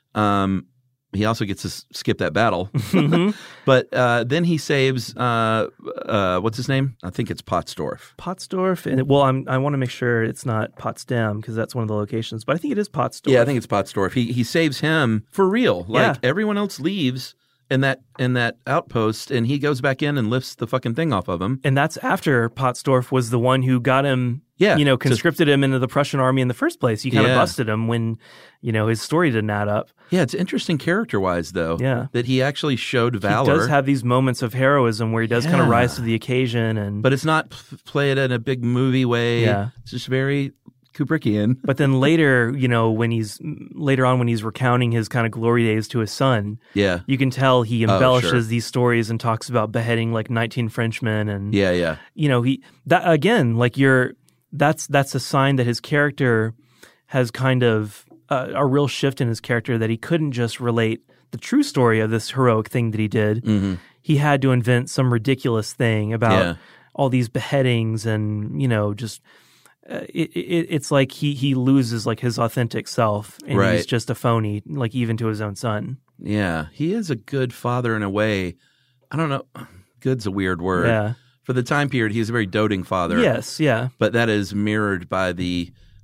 Um, he also gets to s- skip that battle. Mm-hmm. But uh, then he saves, uh, uh, what's his name? I think it's Pottsdorf. Pottsdorf. And, well, I'm, I want to make sure it's not Potsdam because that's one of the locations, but I think it is Pottsdorf. Yeah, I think it's Pottsdorf. He he saves him for real. Like Yeah. everyone else leaves in that in that outpost, and he goes back in and lifts the fucking thing off of him. And that's after Pottsdorf was the one who got him, Yeah, you know, to- conscripted him into the Prussian army in the first place. You kind Yeah. of busted him when, you know, his story didn't add up. Yeah, it's interesting character wise though. Yeah. that he actually showed valor. He does have these moments of heroism where he does kind of Yeah. rise to the occasion. And but it's not p- played in a big movie way. Yeah. It's just very Kubrickian. But then later, you know, when he's later on when he's recounting his kind of glory days to his son, Yeah, you can tell he Oh, embellishes sure. these stories and talks about beheading like nineteen Frenchmen, and yeah, yeah. you know, he that again, like you're that's that's a sign that his character has kind of uh, a real shift in his character, that he couldn't just relate the true story of this heroic thing that he did. Mm-hmm. He had to invent some ridiculous thing about Yeah. all these beheadings, and you know, just uh, it, it, it's like he he loses like his authentic self, and Right. he's just a phony, like even to his own son. Yeah, he is a good father in a way. I don't know. Good's a weird word. Yeah. For the time period, he's a very doting father. Yes. Yeah. But that is mirrored by the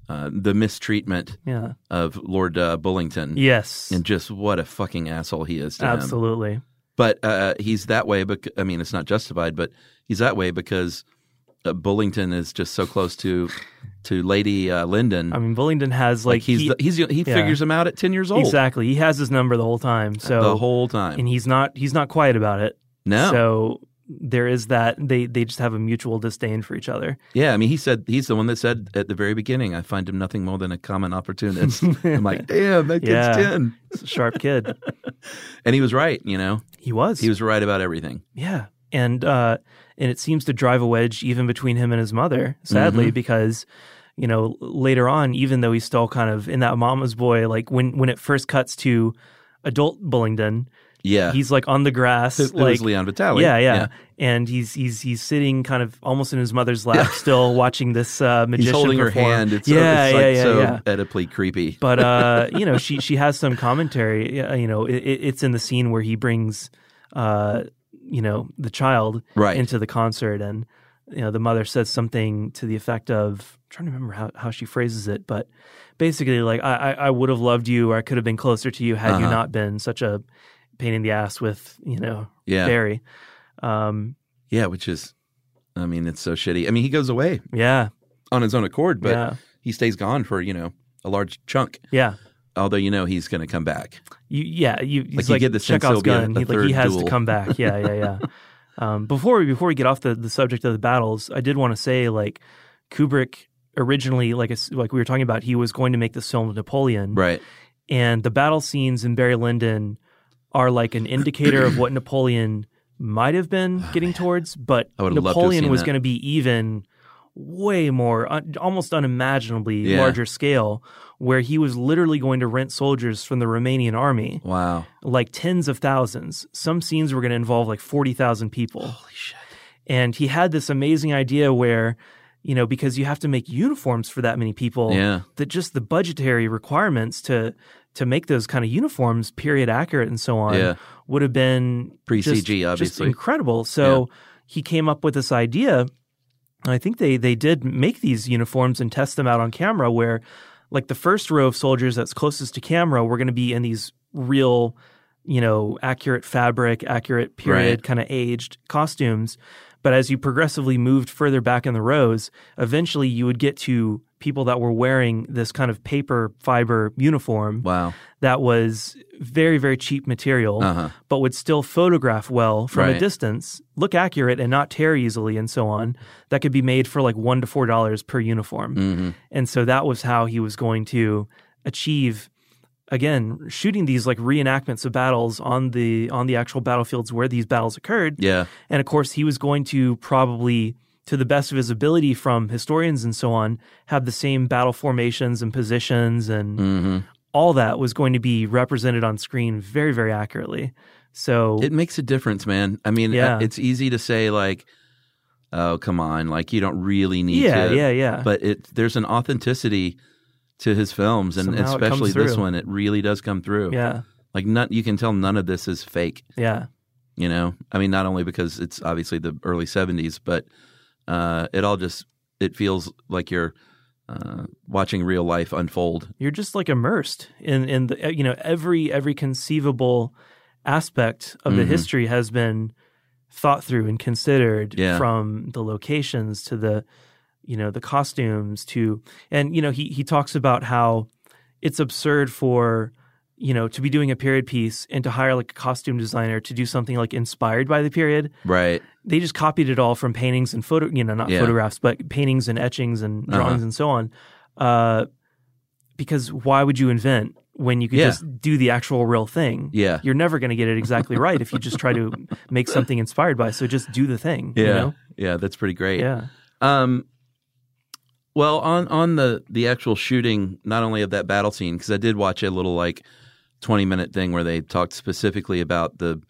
uh, the mistreatment Yeah. of Lord uh, Bullington. Yes. And just what a fucking asshole he is to him. Absolutely. But uh, he's that way, bec- I mean, it's not justified, but he's that way because uh, Bullington is just so close to to Lady uh, Lyndon. I mean, Bullington has like, like he's he, the, he's he yeah. figures him out at ten years old. Exactly. He has his number the whole time. So the whole time. and he's not he's not quiet about it. No. So there is that they they just have a mutual disdain for each other. Yeah, I mean, he said he's the one that said at the very beginning, "I find him nothing more than a common opportunist." I'm like, damn, that kid's Yeah. ten. He's a sharp kid. And he was right. You know, He was. he was right about everything. Yeah. And uh and it seems to drive a wedge even between him and his mother, sadly, Mhm. because you know, later on, even though he's still kind of in that mama's boy, like when when it first cuts to adult Bullington, Yeah, he's like on the grass, it, it like was Leon Vitale. Yeah, yeah, and he's he's he's sitting kind of almost in his mother's lap, still watching this uh, magician. He's holding her perform. hand. It's yeah, so, it's like yeah, yeah, so yeah. edipally creepy. But uh, you know, she she has some commentary. uh, You know, it, it's in the scene where he brings, uh, you know, the child Right. into the concert, and you know, the mother says something to the effect of, I'm trying to remember how, how she phrases it, but basically, like, I I, I would have loved you, or I could have been closer to you had you Uh-huh. not been such a pain in the ass with, you know, Yeah. Barry. Um, Yeah, which is, I mean, it's so shitty. I mean, he goes away yeah, on his own accord, but Yeah. he stays gone for, you know, a large chunk. yeah. Although, you know, he's going to come back. You, yeah, you, he's Like, like, you get the sense Chekhov's there'll be a- gun. a he, like, third he has duel. to come back. Yeah, yeah, yeah. um, before we before we get off the, the subject of the battles, I did want to say, like, Kubrick originally, like I s- like we were talking about, he was going to make this film Napoleon, Right. and the battle scenes in Barry Lyndon are like an indicator of what Napoleon might have been getting towards, but I would've loved to have Napoleon seen was that. going to be even way more, un, almost unimaginably Yeah. larger scale, where he was literally going to rent soldiers from the Romanian army, Wow. like tens of thousands. Some scenes were going to involve like forty thousand people. Holy shit. And he had this amazing idea where, you know, because you have to make uniforms for that many people, Yeah. that just the budgetary requirements to to make those kind of uniforms period accurate and so on Yeah. would have been Pre-C G, just- just obviously. incredible. So he came up with this idea. And I think they they did make these uniforms and test them out on camera where like the first row of soldiers that's closest to camera were going to be in these real, you know, accurate fabric, accurate period, Right. kind of aged costumes. But as you progressively moved further back in the rows, eventually you would get to people that were wearing this kind of paper fiber uniform Wow. that was very, very cheap material, Uh-huh. but would still photograph well from Right. a distance, look accurate and not tear easily and so on. That could be made for like one to four dollars per uniform. Mhm. And so that was how he was going to achieve, again, shooting these like reenactments of battles on the on the actual battlefields where these battles occurred. Yeah. And of course, he was going to probably, to the best of his ability from historians and so on, have the same battle formations and positions, and Mhm. all that was going to be represented on screen very, very accurately. So It makes a difference, man. I mean, Yeah. uh, it's easy to say like, "Oh, come on!" Like you don't really need yeah, to. yeah, yeah. But it there's an authenticity to his films, and Somehow it especially comes this through. one, it really does come through. yeah, Like none, you can tell none of this is fake. yeah. You know, I mean, not only because it's obviously the early seventies, but uh, it all just it feels like you're uh, watching real life unfold. You're just like immersed in in the, you know, every every conceivable aspect of the Mhm. history has been thought through and considered, Yeah. from the locations to the, you know, the costumes to, and you know, he he talks about how it's absurd for, you know, to be doing a period piece and to hire like a costume designer to do something like inspired by the period. Right. They just copied it all from paintings and photo, you know, not Yeah. photographs, but paintings and etchings and drawings Uh-huh. and so on. Uh, because why would you invent when you could Yeah. just do the actual real thing? Yeah. You're never going to get it exactly right if you just try to make something inspired by. So just do the thing. Yeah. You know? Yeah. That's pretty great. Yeah. Um, well, on on the the actual shooting, not only of that battle scene, because I did watch a little like twenty minute thing where they talked specifically about the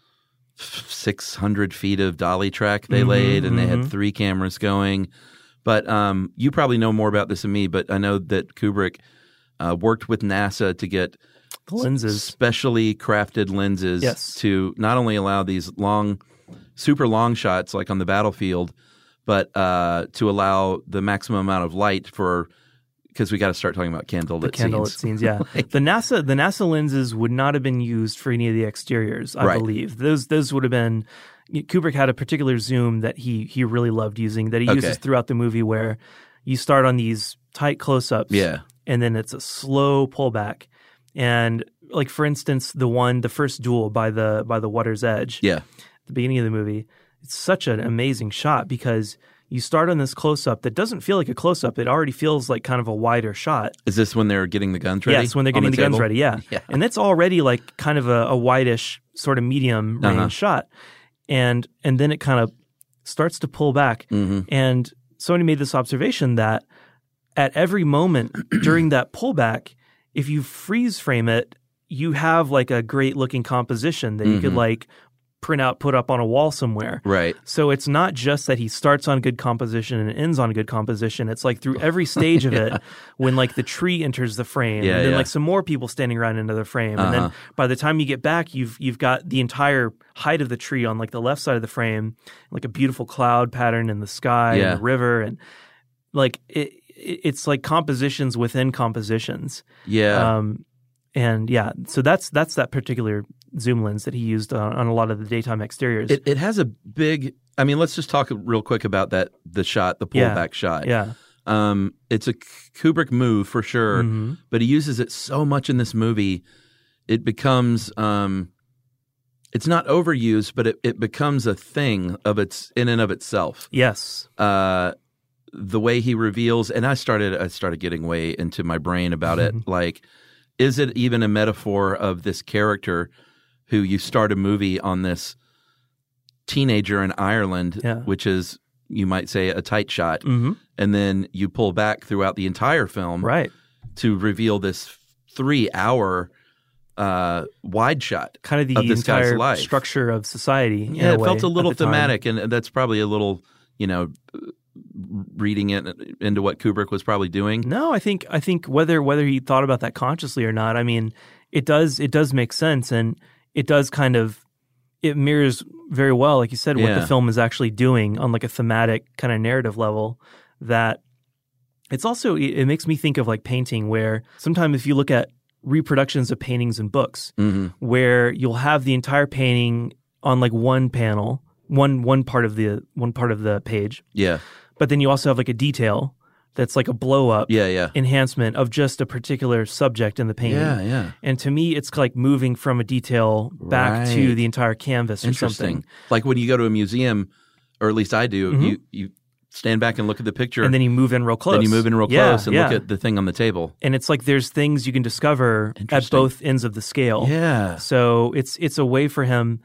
six hundred feet of dolly track they Mhm, laid, and they had mhm. three cameras going. But um, you probably know more about this than me. But I know that Kubrick uh, worked with NASA to get The lenses. specially crafted lenses Yes. to not only allow these long, super long shots like on the battlefield, but uh, to allow the maximum amount of light for because we got to start talking about candlelit the candlelit scenes. scenes. Yeah, the NASA the NASA lenses would not have been used for any of the exteriors. I Right. believe those those would have been. Kubrick had a particular zoom that he he really loved using that he Okay. uses throughout the movie, where you start on these tight close-ups, Yeah. and then it's a slow pullback. And like for instance, the one the first duel by the by the water's edge, Yeah. the beginning of the movie, it's such an amazing shot because you start on this close-up that doesn't feel like a close-up. It already feels like kind of a wider shot. Is this when they're getting the guns ready? Yes, when they're on getting the, guns table? ready, yeah. Yeah. And it's already like kind of a, a whitish sort of medium range Uh-huh. shot. And and then it kind of starts to pull back. Mm-hmm. And somebody made this observation that at every moment during that pullback, if you freeze frame it, you have like a great looking composition that you could Mhm. like print out, put up on a wall somewhere. Right. So it's not just that he starts on good composition and ends on good composition. It's like through every stage of it, when like the tree enters the frame, Yeah, and then yeah. like some more people standing around into the frame, and Uh-huh. then by the time you get back, you've you've got the entire height of the tree on like the left side of the frame, like a beautiful cloud pattern in the sky Yeah. and the river, and like it, it it's like compositions within compositions. Yeah. Um, and yeah, so that's that's that particular zoom lens that he used on, on a lot of the daytime exteriors. It, it has a big. I mean, let's just talk real quick about that. The shot, the Yeah. pullback shot. yeah. Um, it's a Kubrick move for sure, Mhm. but he uses it so much in this movie. It becomes. Um, it's not overused, but it, it becomes a thing of its in and of itself. Yes. Uh, the way he reveals, and I started. I started getting way into my brain about it. Like, is it even a metaphor of this character who you start a movie on this teenager in Ireland, Yeah. which is, you might say, a tight shot, hmm and then you pull back throughout the entire film Right. to reveal this three-hour uh, wide shot. Kind of the of this guy's entire life. structure of society. in Yeah, a it way felt a little at the time. thematic, and that's probably a little, you know, reading it into what Kubrick was probably doing. No, I think I think whether whether he thought about that consciously or not, I mean, it does it does make sense, and it does kind of it mirrors very well, like you said, what Yeah. the film is actually doing on like a thematic kind of narrative level. That it's also it, it makes me think of like painting, where sometimes if you look at reproductions of paintings in books, Mm-hmm. where you'll have the entire painting on like one panel, one one part of the one part of the page, Yeah, but then you also have like a detail that's like a blow up yeah, yeah, enhancement of just a particular subject in the painting. yeah, yeah. And to me, it's like moving from a detail back to Right. the entire canvas or Interesting. something. Like when you go to a museum, or at least I do, Mhm. you you stand back and look at the picture, And then you move in real close. then you move in real Yeah, close and yeah. look at the thing on the table. And it's like there's things you can discover at Interesting. both ends of the scale. Yeah, So it's it's a way for him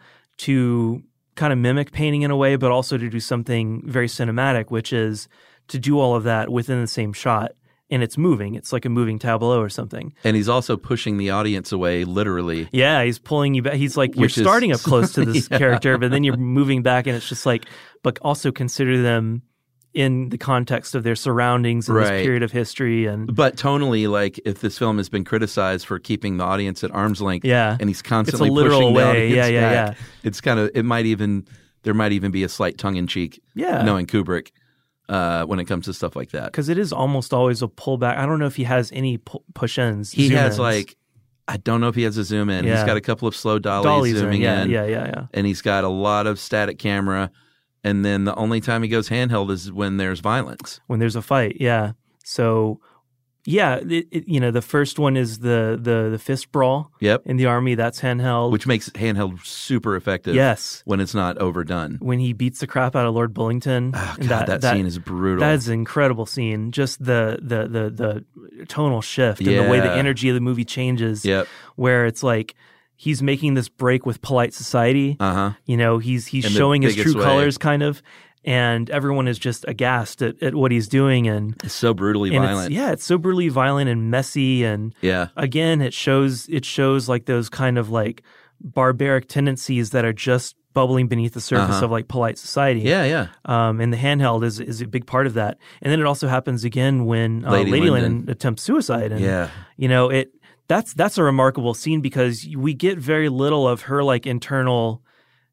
to kind of mimic painting in a way, but also to do something very cinematic, which is to do all of that within the same shot. And it's moving. It's like a moving tableau or something. and he's also pushing the audience away, literally. Yeah, he's pulling you back. He's like, you're Which is- starting up close to this Yeah. character, but then you're moving back, and it's just like, but also consider them in the context of their surroundings in Right. this period of history. And But tonally, like if this film has been criticized for keeping the audience at arm's length, yeah, and he's constantly literal pushing the way. audience Yeah, yeah, back, it's kind of it might even there might even be a slight tongue in cheek, yeah. knowing Kubrick uh, when it comes to stuff like that. Because it is almost always a pullback. I don't know if he has any pu- push ins. He has like I don't know if he has a zoom in. He's Yeah. got a couple of slow dollies, dollies. Are, zooming yeah, in, yeah, yeah, yeah. and he's got a lot of static camera. And then the only time he goes handheld is when there's violence. When there's a fight, yeah. So, yeah, it, it, you know, the first one is the the the fist brawl Yep, in the army. That's handheld. which makes handheld super effective. yes. when it's not overdone. When he beats the crap out of Lord Bullington. Oh, and God, that, scene is brutal. That's an incredible scene. Just the the the the tonal shift and the way the Yeah. energy of the movie changes. Yep. Where it's like he's making this break with polite society. Uh huh. You know, he's he's In the showing his biggest true way. colors, kind of, and everyone is just aghast at, at what he's doing. And, It's so brutally and violent. It's, yeah, it's so brutally violent and messy. And Yeah. again, it shows it shows like those kind of like barbaric tendencies that are just bubbling beneath the surface Uh-huh. of like polite society. Yeah, yeah. Um, and the handheld is is a big part of that. And then it also happens again when uh, Lady Lady, Lyndon. Lyndon attempts suicide. And, Yeah. you know, it that's that's a remarkable scene because we get very little of her like internal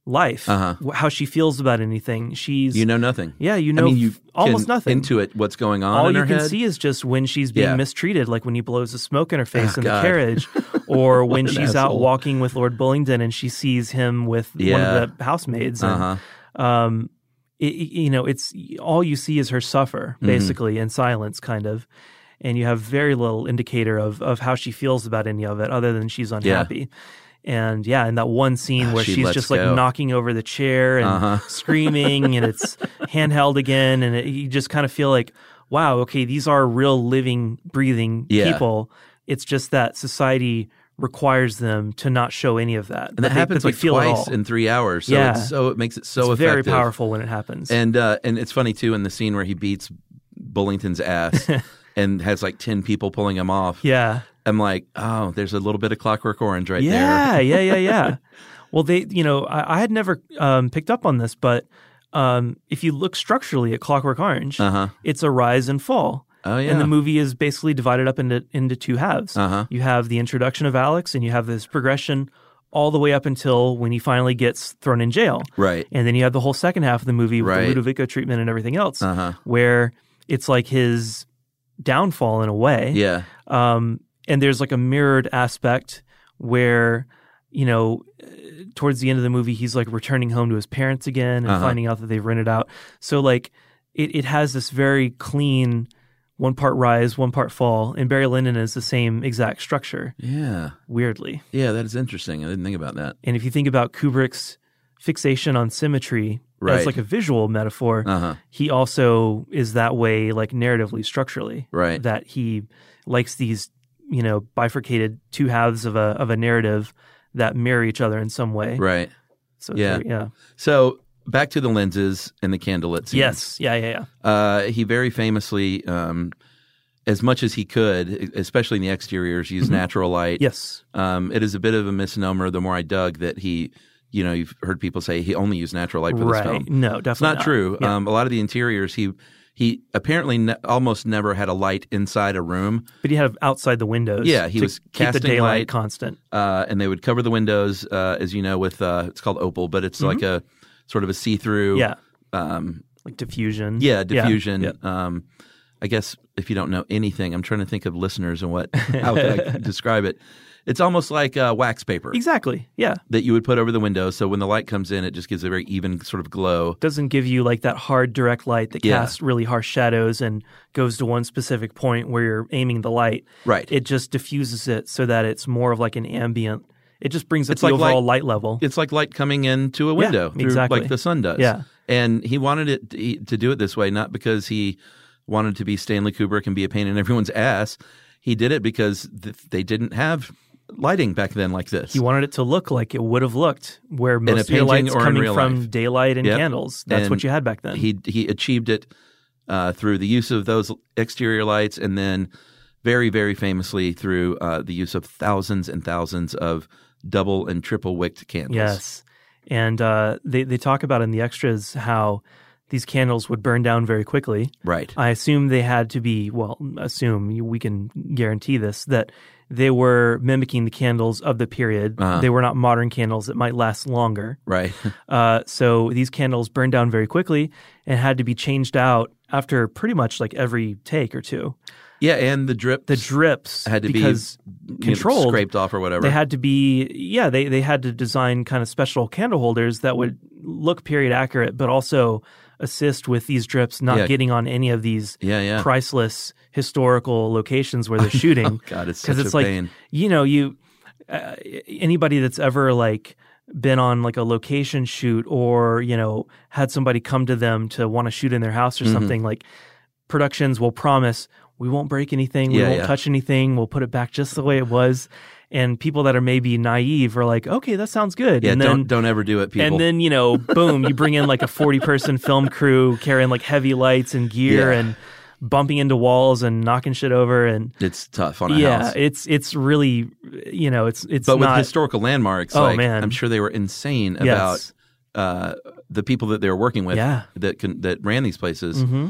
life, Uh-huh. wh- how she feels about anything. She's You know nothing. yeah, you know I mean, you f- almost can nothing. intuit what's going on All in you her can head. see is just when she's being Yeah. mistreated, like when he blows the smoke in her face Oh, in God. the carriage, or What when an she's out asshole. walking with Lord Bullingdon and she sees him with one Yeah. of the housemaids. And, Uh-huh. um, it, it- you know, it's all you see is her suffer, Mm-hmm. basically, in silence, kind of. And you have very little indicator of of how she feels about any of it, other than she's unhappy. And yeah, in that one scene where She she's lets just like go. knocking over the chair and Uh-huh. screaming, and it's handheld again, and it, you just kind of feel like, wow, okay, these are real living, breathing Yeah. people. It's just that society requires them to not show any of that. And that they, happens they like feel it twice all. in three hours. So Yeah. it's so it makes it so it's effective. very powerful when it happens. And uh, and it's funny too in the scene where he beats Bullington's ass and has like ten people pulling him off. yeah. I'm like, oh, there's a little bit of Clockwork Orange right Yeah, there. yeah, yeah, yeah. Well, they, you know, I, I had never um, picked up on this, but um, if you look structurally at Clockwork Orange, Uh-huh. it's a rise and fall. Oh yeah. And the movie is basically divided up into into two halves. Uh-huh. You have the introduction of Alex, and you have this progression all the way up until when he finally gets thrown in jail. Right. And then you have the whole second half of the movie with Right. the Ludovico treatment and everything else, Uh-huh. where it's like his downfall in a way. Yeah. Um, and there's like a mirrored aspect where, you know, uh, towards the end of the movie, he's like returning home to his parents again and Uh-huh. finding out that they've rented out. So like it, it has this very clean one part rise, one part fall. And Barry Lyndon is the same exact structure, Yeah. weirdly. Yeah, that is interesting. I didn't think about that. And if you think about Kubrick's fixation on symmetry Right. as like a visual metaphor, Uh-huh. he also is that way, like narratively, structurally. Right. That he likes these, you know, bifurcated two halves of a of a narrative that mirror each other in some way. Right. So it's Yeah. very- yeah. So back to the lenses and the candlelit scenes. Yes. Yeah. Yeah. Yeah. Uh, he very famously, um, as much as he could, especially in the exteriors, used natural light. Yes. Um, it is a bit of a misnomer. The more I dug, that he, you know, you've heard people say he only used natural light for Right. this film. No, definitely It's not, not. true. Yeah. Um, a lot of the interiors, he he apparently ne- almost never had a light inside a room, But he had outside the windows. Yeah, he to was keep the casting daylight light. constant. uh, and they would cover the windows, uh, as you know, with uh, it's called opal, but it's like a sort of a see-through. Mm-hmm. Yeah. Um, Like diffusion. yeah, diffusion. Yeah. Um, I guess if you don't know anything, I'm trying to think of listeners and what how can I describe it. It's almost like uh, wax paper Exactly. Yeah. that you would put over the window. So when the light comes in, it just gives a very even sort of glow. Doesn't give you like that hard direct light that Yeah. casts really harsh shadows and goes to one specific point where you're aiming the light. Right. It just diffuses it so that it's more of like an ambient. It just brings up It's the like overall light- light level. It's like light coming into a window through, exactly. like the sun does. Yeah. And he wanted it to, to do it this way, not because he wanted to be Stanley Kubrick and be a pain in everyone's ass. He did it because th- they didn't have lighting back then like this. He wanted it to look like it would have looked, where most a of your painting light's or in coming real from life. daylight and Yep. candles. That's And what you had back then. He he achieved it uh, through the use of those exterior lights, and then very very famously through uh, the use of thousands and thousands of double and triple wicked candles. Yes. And uh, they, they talk about in the extras how these candles would burn down very quickly. Right. I assume they had to be, well, assume, we can guarantee this, that they were mimicking the candles of the period. Uh-huh. They were not modern candles that might last longer. Right. Uh, so these candles burned down very quickly and had to be changed out after pretty much like every take or two. Yeah, and the drips The drips had to because be you know, controlled, scraped off or whatever. They had to be, yeah, they, they had to design kind of special candle holders that would look period accurate, but also assist with these drips not Yeah. getting on any of these Yeah, yeah. priceless historical locations where they're shooting. Oh, God, it's such it's a like, pain. you know, you uh, anybody that's ever like been on like a location shoot or, you know, had somebody come to them to want to shoot in their house or Mm-hmm. something, like productions will promise we won't break anything, we Yeah, won't yeah. touch anything, we'll put it back just the way it was. And people that are maybe naive are like, okay, that sounds good. Yeah, and then, don't don't ever do it, people. And then, you know, boom, you bring in like a forty-person film crew carrying like heavy lights and gear Yeah. and bumping into walls and knocking shit over. And it's tough on a yeah, house. it's it's really, you know, it's it's But with not, historical landmarks, Oh, like, man. I'm sure they were insane Yes. about uh, the people that they were working with Yeah. that can, that ran these places. Mhm.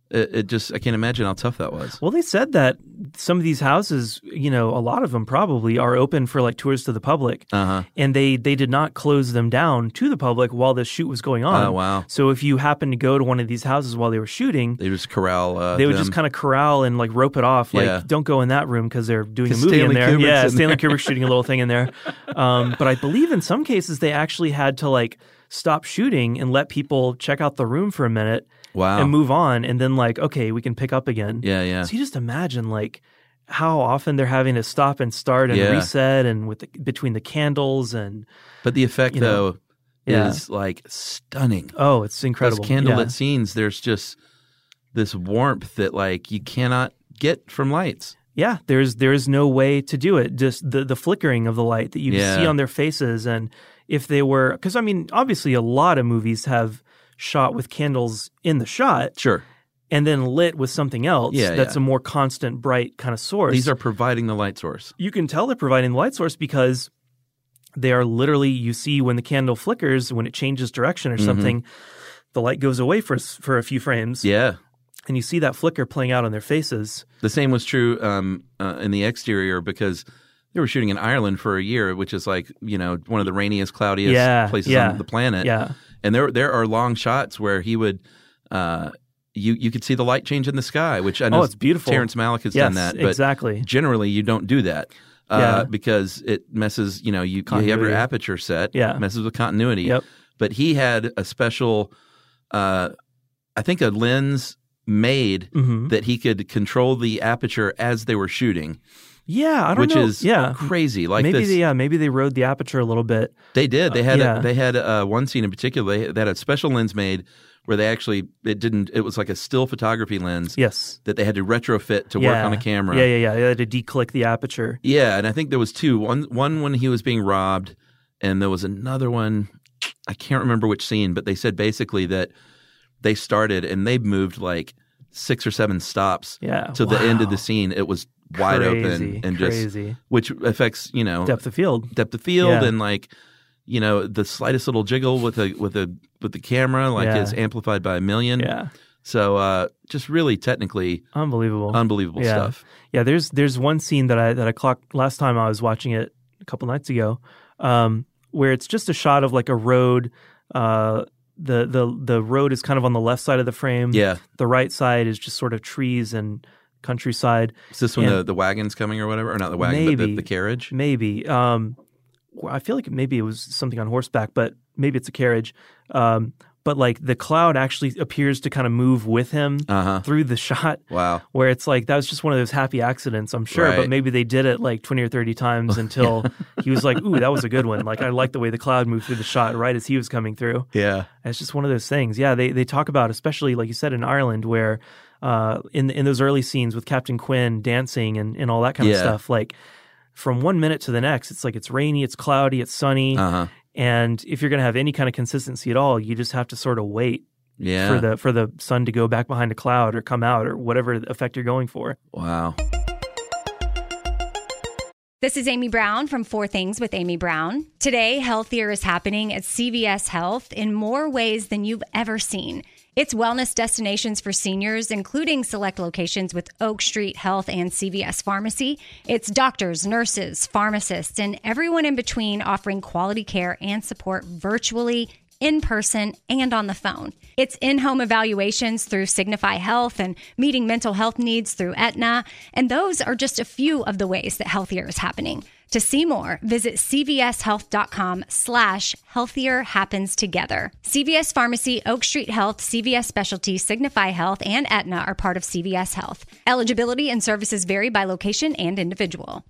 it, it just, I can't imagine how tough that was. Well, they said that some of these houses, you know, a lot of them probably are open for like tours to the public. Uh-huh. And they, they did not close them down to the public while the shoot was going on. Oh, wow. So if you happen to go to one of these houses while they were shooting, They just corral uh, they would them. just kind of corral and like rope it off. Like, Yeah. don't go in that room because they're doing a 'Cause movie Stanley in there. Kubrick's yeah, in Stanley there. Kubrick's shooting a little thing in there. Um, but I believe in some cases they actually had to like stop shooting and let people check out the room for a minute. Wow. And move on, and then like, okay, we can pick up again. Yeah, yeah. So you just imagine like how often they're having to stop and start and Yeah. reset, and with the, between the candles and But the effect, you know, though, yeah. is like stunning. oh, it's incredible. Those candlelit Yeah. scenes, there's just this warmth that like you cannot get from lights. Yeah, there's there's no way to do it. Just the the flickering of the light that you Yeah. see on their faces, and if they were, because I mean, obviously, a lot of movies have shot with candles in the shot, Sure. and then lit with something else Yeah, that's yeah. a more constant, bright kind of source. These are providing the light source. You can tell they're providing the light source because they are literally, you see when the candle flickers, when it changes direction or Mm-hmm. something, the light goes away for s- for a few frames, Yeah. and you see that flicker playing out on their faces. The same was true um, uh, in the exterior because they were shooting in Ireland for a year, which is like, you know, one of the rainiest, cloudiest Yeah, places yeah, on the planet. yeah. And there there are long shots where he would uh, you you could see the light change in the sky, which I know Oh, it's beautiful. Terrence Malick has Yes, done that. But exactly. generally, you don't do that. Uh, Yeah. because it messes, you know, you, you have Continuity. your aperture set, Yeah. messes with continuity. Yep. But he had a special, uh, I think a lens made Mm-hmm. that he could control the aperture as they were shooting, Yeah, I don't which know. is yeah. crazy. Like maybe this, they, yeah, maybe they rode the aperture a little bit. they did. They had Uh, yeah. a, they had uh, one scene in particular. They, they had a special lens made where they actually it didn't. It was like a still photography lens Yes. that they had to retrofit to yeah. work on a camera. Yeah, yeah, yeah. They had to declick the aperture. Yeah, and I think there was two. One one when he was being robbed, and there was another one. I can't remember which scene, but they said basically that they started and they moved like six or seven stops Yeah. to the end of Wow. the scene. It was wide Crazy, open and crazy. just which affects you know Depth of field. depth of field Yeah. and like you know the slightest little jiggle with a with a with the camera like Yeah. is amplified by a million. Yeah. So uh, just really technically Unbelievable. unbelievable yeah. stuff. Yeah, there's there's one scene that I that I clocked last time I was watching it a couple nights ago, um, where it's just a shot of like a road. Uh, the the the road is kind of on the left side of the frame. Yeah. The right side is just sort of trees and countryside. Is this when And- the, the wagon's coming or whatever? Or not the wagon, but the, Maybe. the carriage? Maybe. Um, well, I feel like maybe it was something on horseback, but maybe it's a carriage. Um, but like the cloud actually appears to kind of move with him Uh-huh. through the shot. Wow. Where it's like that was just one of those happy accidents, I'm sure. Right. But maybe they did it like twenty or thirty times until he was like, "Ooh, that was a good one." Like I like the way the cloud moved through the shot right as he was coming through. Yeah. It's just one of those things. Yeah, they they talk about, especially like you said in Ireland, where uh, in in those early scenes with Captain Quinn dancing and, and all that kind Yeah. of stuff, like from one minute to the next, it's like it's rainy, it's cloudy, it's sunny, Uh-huh. and if you're going to have any kind of consistency at all, you just have to sort of wait Yeah. for the for the sun to go back behind a cloud or come out or whatever effect you're going for. Wow. This is Amy Brown from Four Things with Amy Brown. Today, healthier is happening at C V S Health in more ways than you've ever seen. It's wellness destinations for seniors, including select locations with Oak Street Health and C V S Pharmacy. It's doctors, nurses, pharmacists, and everyone in between offering quality care and support virtually, in person, and on the phone. It's in-home evaluations through Signify Health and meeting mental health needs through Aetna. And those are just a few of the ways that healthier is happening. To see more, visit cvshealth.com slash healthier happens together. C V S Pharmacy, Oak Street Health, C V S Specialty, Signify Health, and Aetna are part of C V S Health. Eligibility and services vary by location and individual.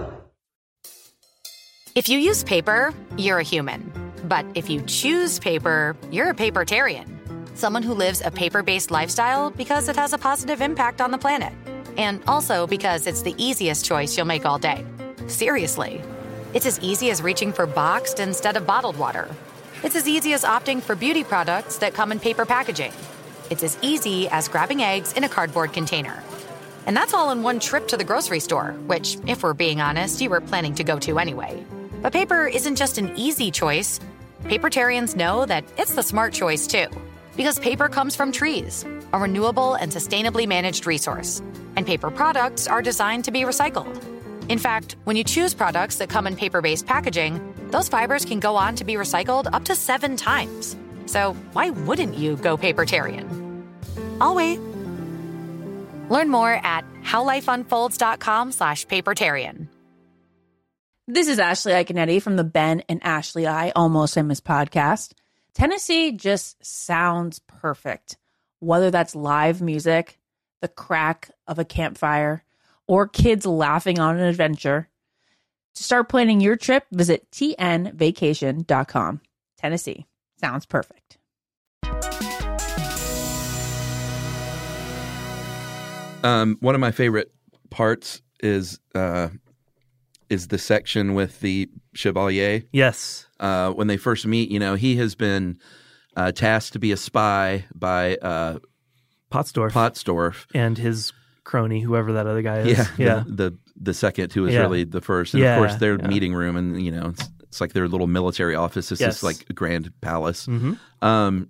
If you use paper, you're a human. But if you choose paper, you're a papertarian. Someone who lives a paper-based lifestyle because it has a positive impact on the planet. And also because it's the easiest choice you'll make all day. Seriously. It's as easy as reaching for boxed instead of bottled water. It's as easy as opting for beauty products that come in paper packaging. It's as easy as grabbing eggs in a cardboard container. And that's all in one trip to the grocery store, which, if we're being honest, you were planning to go to anyway. But paper isn't just an easy choice. Papertarians know that it's the smart choice, too. Because paper comes from trees, a renewable and sustainably managed resource. And paper products are designed to be recycled. In fact, when you choose products that come in paper-based packaging, those fibers can go on to be recycled up to seven times. So why wouldn't you go papertarian? I'll wait. Learn more at howlifeunfolds.com slash papertarian. This is Ashley Iconetti from the Ben and Ashley I Almost Famous podcast. Tennessee just sounds perfect. Whether that's live music, the crack of a campfire, or kids laughing on an adventure. To start planning your trip, visit T N vacation dot com. Tennessee sounds perfect. Um, one of my favorite parts is uh, is the section with the Chevalier. Yes. Uh, when they first meet, you know, he has been uh, tasked to be a spy by uh, Pottsdorf. Pottsdorf. And his crony, whoever that other guy is. Yeah, yeah. The, the the second, who was Yeah. really the first. And Yeah, of course, their yeah. meeting room, and you know, it's, it's like their little military office. It's Yes. just like a grand palace. Mhm. Um,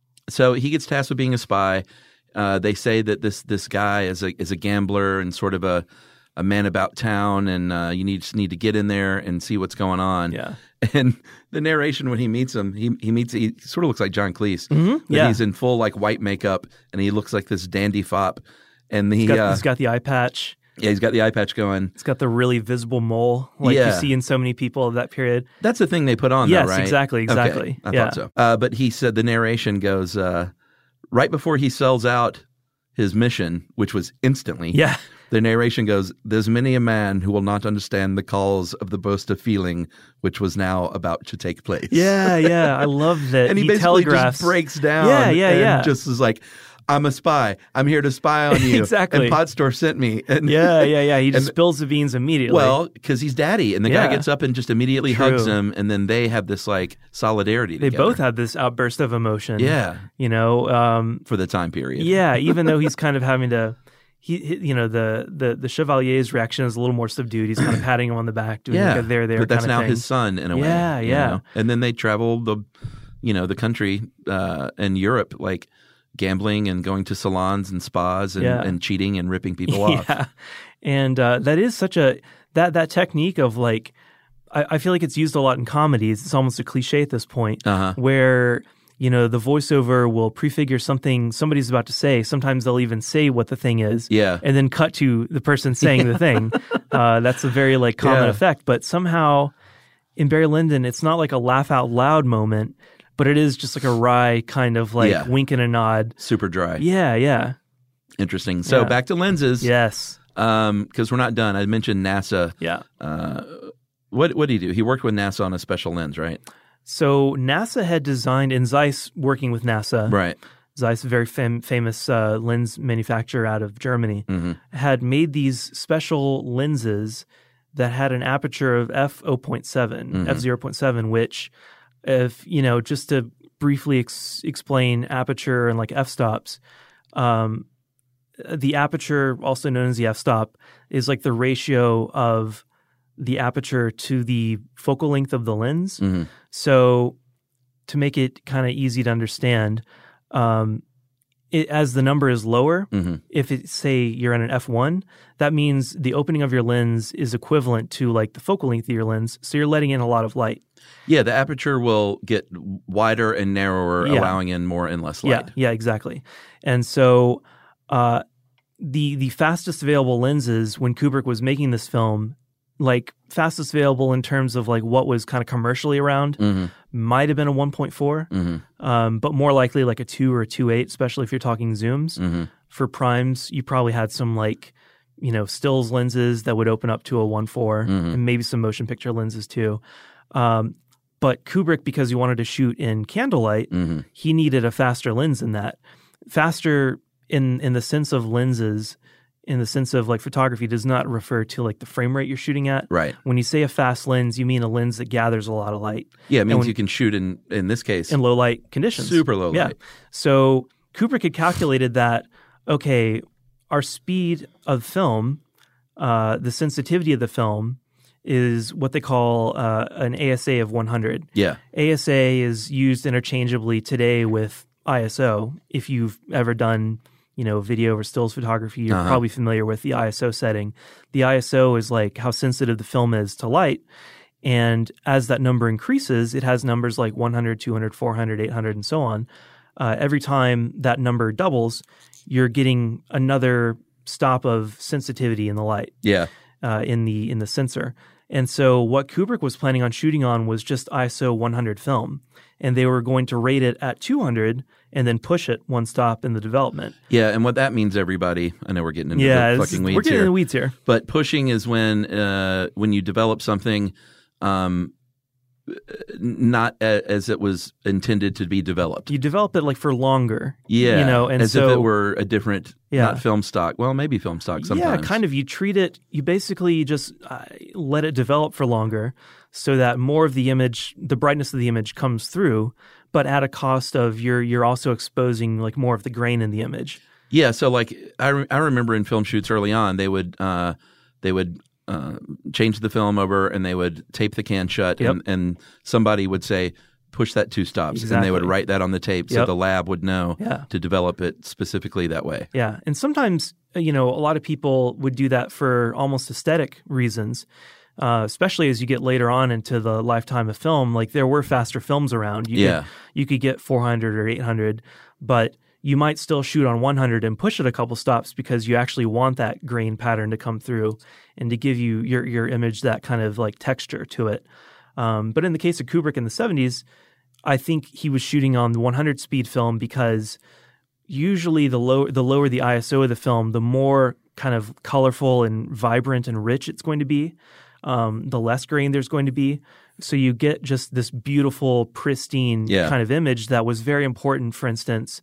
so he gets tasked with being a spy. Uh, they say that this this guy is a is a gambler and sort of a a man about town, and uh, you need just need to get in there and see what's going on. Yeah. And the narration when he meets him, he he meets he sort of looks like John Cleese. Mhm, But yeah. he's in full like white makeup, and he looks like this dandy fop. And he He's got, uh, he's got the eye patch. yeah, he's got the eye patch going. It's got the really visible mole like Yeah. you see in so many people of that period. That's the thing they put on, Yes, though, right? exactly, Okay, exactly. I Yeah. thought so. Uh, but he said the narration goes uh, right before he sells out his mission, which was instantly. Yeah. The narration goes, "There's many a man who will not understand the calls of the boast of feeling, which was now about to take place." Yeah, yeah. I love that. And he, he basically telegraphs. just breaks down. Yeah, yeah, and yeah. just is like, "I'm a spy. I'm here to spy on you." Exactly. And Pottsdorf sent me. And Yeah, yeah, yeah. He just and- spills the beans immediately. Well, because he's daddy, and the guy Yeah. gets up and just immediately True. hugs him, and then they have this like solidarity. they together. both have this outburst of emotion. Yeah. You know, um, for the time period. yeah, even though he's kind of having to, he, he- you know, the, the, the Chevalier's reaction is a little more subdued. He's kind of patting him on the back, doing yeah. like a there, there But that's kind of now thing. his son in a way. Yeah, you yeah. know? And then they travel the, you know, the country uh, and Europe, like gambling and going to salons and spas and, Yeah. and cheating and ripping people off. Yeah, and uh, that is such a that that technique of like, I, I feel like it's used a lot in comedies. It's almost a cliche at this point, Uh-huh. where you know the voiceover will prefigure something somebody's about to say. Sometimes they'll even say what the thing is, Yeah. and then cut to the person saying the thing. Uh, that's a very like common Yeah. effect, but somehow in Barry Lyndon, it's not like a laugh out loud moment, but it is just like a wry kind of like Yeah. wink and a nod. Super dry. Yeah, yeah, Interesting. So Yeah. back to lenses. yes, Um, because we're not done. I mentioned NASA. yeah. Uh, what what did he do? He worked with NASA on a special lens, right? So NASA had designed, and Zeiss working with NASA, Right. Zeiss, a very fam- famous uh, lens manufacturer out of Germany, Mm-hmm. had made these special lenses that had an aperture of f zero point seven, Mm-hmm. f zero point seven, which, if you know, just to briefly ex- explain aperture and like f-stops, um, the aperture, also known as the f-stop, is like the ratio of the aperture to the focal length of the lens. Mm-hmm. So to make it kind of easy to understand, um, it, as the number is lower, Mm-hmm. if it say you're at an f one, that means the opening of your lens is equivalent to like the focal length of your lens. So you're letting in a lot of light. Yeah, the aperture will get wider and narrower, Yeah. allowing in more and less light. Yeah, yeah, exactly. And so uh, the the fastest available lenses when Kubrick was making this film, like fastest available in terms of like what was kind of commercially around, Mm-hmm. might have been a one point four, Mm-hmm. um, but more likely like a two or a two point eight, especially if you're talking zooms. Mm-hmm. For primes, you probably had some like, you know, stills lenses that would open up to a one point four, Mhm. and maybe some motion picture lenses too. Um, but Kubrick, because he wanted to shoot in candlelight, Mm-hmm. he needed a faster lens than that. Faster in in the sense of lenses, in the sense of like photography, does not refer to like the frame rate you're shooting at. Right. When you say a fast lens, you mean a lens that gathers a lot of light Yeah, it means when- you can shoot in in this case in low light conditions. super low Yeah. light. So Kubrick had calculated that, okay, our speed of film, uh, the sensitivity of the film is what they call uh, an A S A of one hundred. Yeah. A S A is used interchangeably today with I S O. If you've ever done, you know, video or stills photography, you're Uh-huh. probably familiar with the I S O setting. The I S O is like how sensitive the film is to light. And as that number increases, it has numbers like one hundred, two hundred, four hundred, eight hundred, and so on. Uh, every time that number doubles, you're getting another stop of sensitivity in the light, Yeah. uh, in the in the sensor. And so what Kubrick was planning on shooting on was just I S O one hundred film. And they were going to rate it at two hundred and then push it one stop in the development. Yeah, and what that means, everybody, I know we're getting into Yeah, the this fucking is- weeds we're getting here. in the weeds here. But pushing is when uh, when you develop something um, not a, as it was intended to be developed. You develop it like for longer. Yeah, You know, and as so if it were a different, Yeah. not film stock. Well, maybe film stock sometimes. Yeah, kind of. You treat it, you basically just uh, let it develop for longer so that more of the image, the brightness of the image comes through, but at a cost of you're you're also exposing like more of the grain in the image. Yeah, so like I, re- I remember in film shoots early on, they would uh, they would uh, change the film over and they would tape the can shut, Yep. and, and somebody would say, push that two stops, and they would Exactly. write that on the tape so Yep. the lab would know Yeah. to develop it specifically that way. Yeah, and sometimes uh, you know a lot of people would do that for almost aesthetic reasons. Uh, especially as you get later on into the lifetime of film, like there were faster films around. You Yeah. could, you could get four hundred or eight hundred, but you might still shoot on one hundred and push it a couple stops because you actually want that grain pattern to come through and to give you your your image that kind of like texture to it. Um, but in the case of Kubrick in the seventies, I think he was shooting on the one hundred speed film because usually the low the lower the I S O of the film, the more kind of colorful and vibrant and rich it's going to be. Um, the less grain there's going to be. So you get just this beautiful, pristine Yeah. kind of image that was very important, for instance,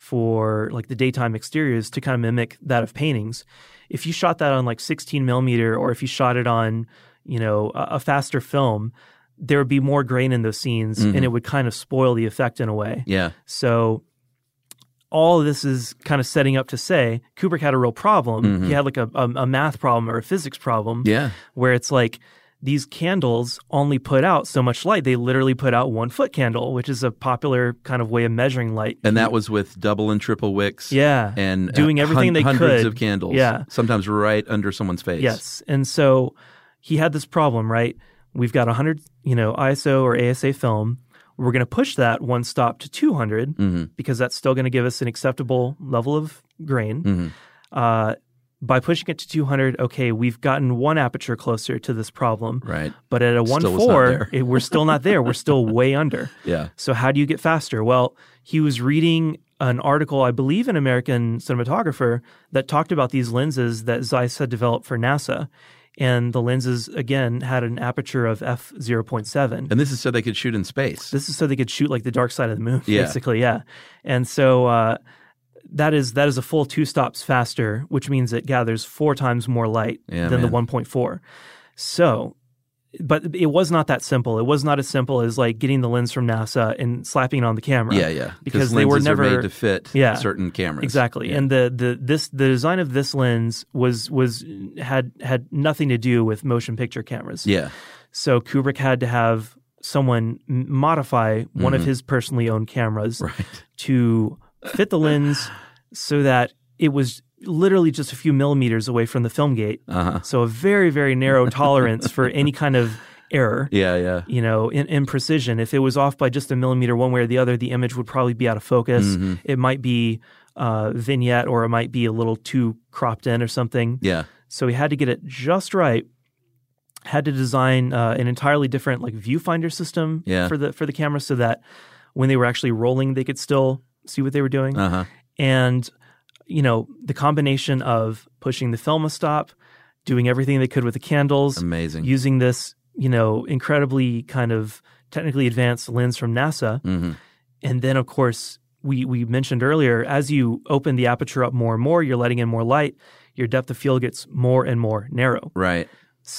for like the daytime exteriors to kind of mimic that of paintings. If you shot that on like sixteen millimeter or if you shot it on, you know, a, a faster film, there would be more grain in those scenes and it would kind of spoil the effect in a way. Yeah. So all of this is kind of setting up to say Kubrick had a real problem. He had like a, a, a math problem or a physics problem Yeah. where it's like these candles only put out so much light. They literally put out one foot candle, which is a popular kind of way of measuring light. And that was with double and triple wicks. Yeah. And Doing uh, everything they hundreds could. of candles. Yeah. Sometimes right under someone's face. Yes. And so he had this problem, right? We've got one hundred, you know, I S O or A S A film. We're going to push that one stop to two hundred Mm-hmm. because that's still going to give us an acceptable level of grain. Mm-hmm. Uh, by pushing it to two hundred, okay, we've gotten one aperture closer to this problem. Right. But at a one Still was not four, there. it, we're still not there. We're still way under. Yeah. So how do you get faster? Well, he was reading an article, I believe, in American Cinematographer that talked about these lenses that Zeiss had developed for NASA. And the lenses, again, had an aperture of f zero point seven. And this is so they could shoot in space. This is so they could shoot like the dark side of the moon, Yeah. basically, yeah. And so uh, that is that is a full two stops faster, which means it gathers four times more light Yeah, than the man. one point four. So, but it was not that simple. It was not as simple as like getting the lens from NASA and slapping it on the camera. Yeah, yeah. Because they were lenses never are made to fit Yeah. certain cameras. Exactly. Yeah. And the, the this the design of this lens was was had had nothing to do with motion picture cameras. Yeah. So Kubrick had to have someone m- modify one of his personally owned cameras Mm-hmm. Right. to fit the lens so that it was literally just a few millimeters away from the film gate. Uh-huh. So a very, very narrow tolerance for any kind of error. Yeah, yeah. You know, in, in precision. If it was off by just a millimeter one way or the other, the image would probably be out of focus. Mm-hmm. It might be uh, vignette or it might be a little too cropped in or something. Yeah. So he had to get it just right. Had to design uh, an entirely different like viewfinder system Yeah. for the for the camera so that when they were actually rolling, they could still see what they were doing. Uh-huh. And you know, the combination of pushing the film a stop, doing everything they could with the candles, Amazing. using this, you know, incredibly kind of technically advanced lens from NASA. Mm-hmm. And then, of course, we, we mentioned earlier, as you open the aperture up more and more, you're letting in more light, your depth of field gets more and more narrow. Right.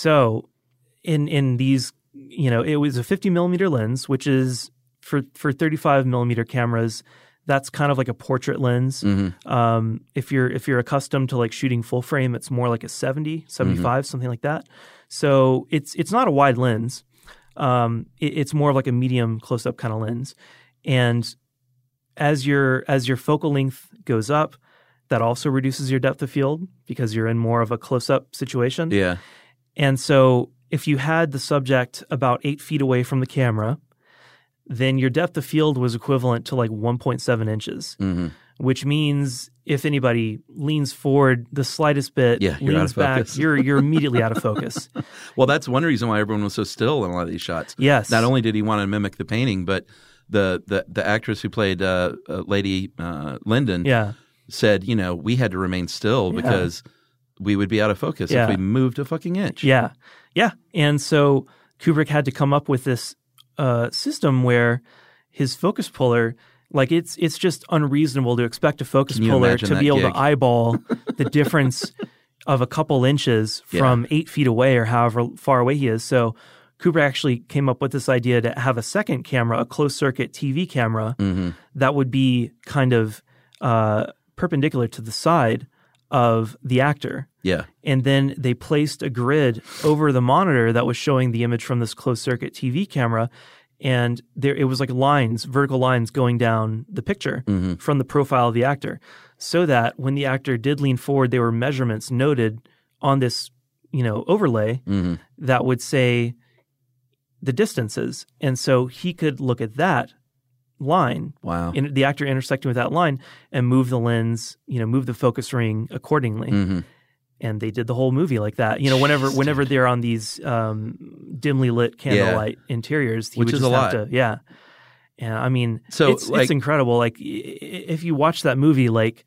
So in in these, you know, it was a fifty millimeter lens, which is for, for thirty-five millimeter cameras, that's kind of like a portrait lens. Mm-hmm. Um, if you're if you're accustomed to like shooting full frame, it's more like a seventy, seventy-five, Mm-hmm. something like that. So it's it's not a wide lens. Um, it, it's more of like a medium close-up kind of lens. And as your as your focal length goes up, that also reduces your depth of field because you're in more of a close-up situation. Yeah. And so if you had the subject about eight feet away from the camera, then your depth of field was equivalent to like one point seven inches, mm-hmm. which means if anybody leans forward the slightest bit, yeah, you're leans out of back, focus. you're you're immediately out of focus. Well, that's one reason why everyone was so still in a lot of these shots. Yes. Not only did he want to mimic the painting, but the the, the actress who played uh, uh, Lady uh, Lyndon Yeah. said, you know, we had to remain still Yeah. because we would be out of focus Yeah. if we moved a fucking inch. Yeah. Yeah. And so Kubrick had to come up with this uh, system where his focus puller, like it's it's just unreasonable to expect a focus Can you puller imagine to that be able gig? to eyeball the difference of a couple inches Yeah. from eight feet away or however far away he is. So Kubrick actually came up with this idea to have a second camera, a closed circuit T V camera Mm-hmm. that would be kind of uh, perpendicular to the side of the actor. Yeah. And then they placed a grid over the monitor that was showing the image from this closed circuit T V camera. And there it was like lines, vertical lines going down the picture Mm-hmm. from the profile of the actor. So that when the actor did lean forward, there were measurements noted on this, you know, overlay Mm-hmm. that would say the distances. And so he could look at that line, Wow. in, the actor intersecting with that line, and move the lens, you know, move the focus ring accordingly. Mm-hmm. And they did the whole movie like that. You know, whenever whenever they're on these um, dimly lit candlelight interiors, he Which would is just a have lot. to, yeah. And I mean, So, it's, like- it's incredible. Like, i- if you watch that movie, like,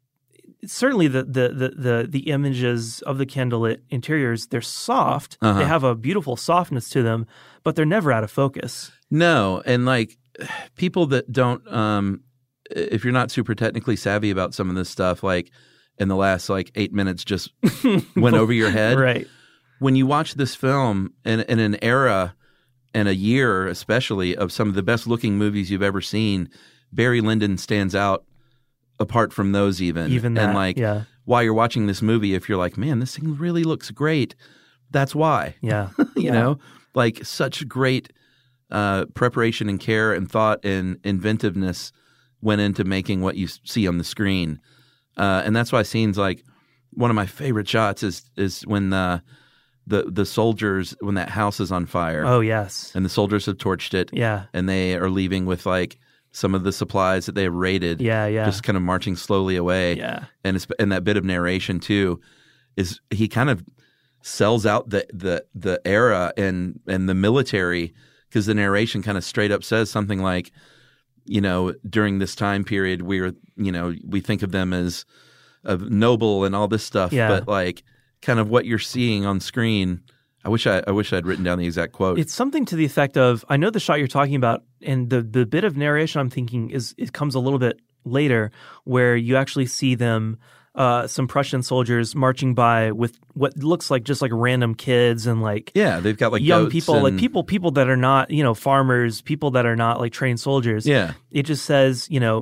certainly the the the the, the images of the candlelit interiors, they're soft. Uh-huh. They have a beautiful softness to them, but they're never out of focus. No, and like people that don't, um, if you're not super technically savvy about some of this stuff, like in the last like eight minutes just went over your head. Right. When you watch this film in, in an era and a year especially of some of the best looking movies you've ever seen, Barry Lyndon stands out apart from those even. Even that, and like yeah. while you're watching this movie, if you're like, man, this thing really looks great, that's why. Yeah. you Yeah. know, like such great uh, preparation and care and thought and inventiveness went into making what you s- see on the screen. Uh, and that's why scenes like one of my favorite shots is is when the the the soldiers, when that house is on fire. Oh, yes. And the soldiers have torched it. Yeah. And they are leaving with like some of the supplies that they have raided. Yeah, yeah. Just kind of marching slowly away. Yeah. And it's, and that bit of narration too is he kind of sells out the the the era and and the military, because the narration kind of straight up says something like, you know, during this time period, we're, you know, we think of them as of noble and all this stuff, Yeah. but like kind of what you're seeing on screen. I wish I, I wish I'd written down the exact quote. It's something to the effect of, I know the shot you're talking about, and the the bit of narration I'm thinking is it comes a little bit later, where you actually see them, uh, some Prussian soldiers marching by with what looks like just like random kids and like yeah, they've got like young goats people, like and- people people that are not, you know, farmers, people that are not like trained soldiers. Yeah. It just says, you know,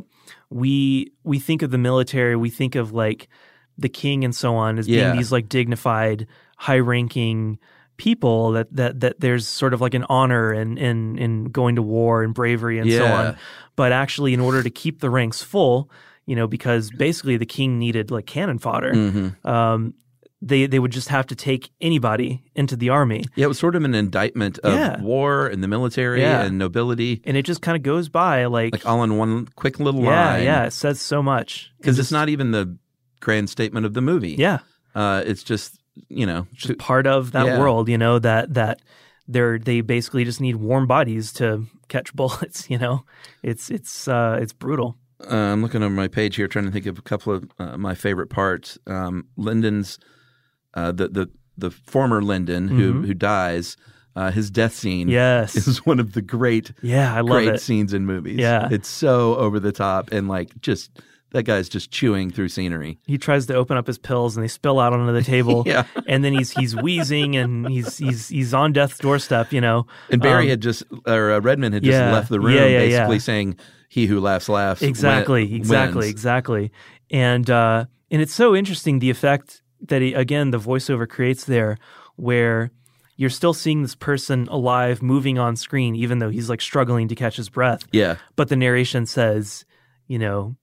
we we think of the military, we think of like the king and so on as Yeah. being these like dignified, high-ranking people that that that there's sort of like an honor in in in going to war and bravery and so Yeah. on. But actually, in order to keep the ranks full, you know, because basically the king needed like cannon fodder, Mhm. um, they they would just have to take anybody into the army. Yeah, it was sort of an indictment of Yeah. war and the military Yeah. and nobility, And it just kind of goes by like, like all in one quick little yeah, line. yeah, it says so much. Because It it's just- not even the grand statement of the movie. yeah, Uh, it's just, you know, just part of that Yeah. world, you know, that that they're they basically just need warm bodies to catch bullets, you know. It's it's uh it's brutal. Uh, I'm looking over my page here, trying to think of a couple of uh, my favorite parts. Um, Lyndon's, uh, the the the former Lyndon who Mhm. who dies, uh, his death scene. Yes. is one of the great, Yeah, I love great it. scenes in movies. Yeah. it's so over the top and like just that guy's just chewing through scenery. He tries to open up his pills and they spill out onto the table. Yeah. And then he's he's wheezing and he's he's he's on death's doorstep, you know. And Barry Um, had just, or uh, Redman had just yeah. left the room, Yeah, yeah, basically yeah. saying, "He who laughs laughs." Exactly, win- exactly, wins. exactly. And uh, and it's so interesting the effect that he, again the voiceover creates there, where you're still seeing this person alive, moving on screen, even though he's like struggling to catch his breath. Yeah, But the narration says, you know,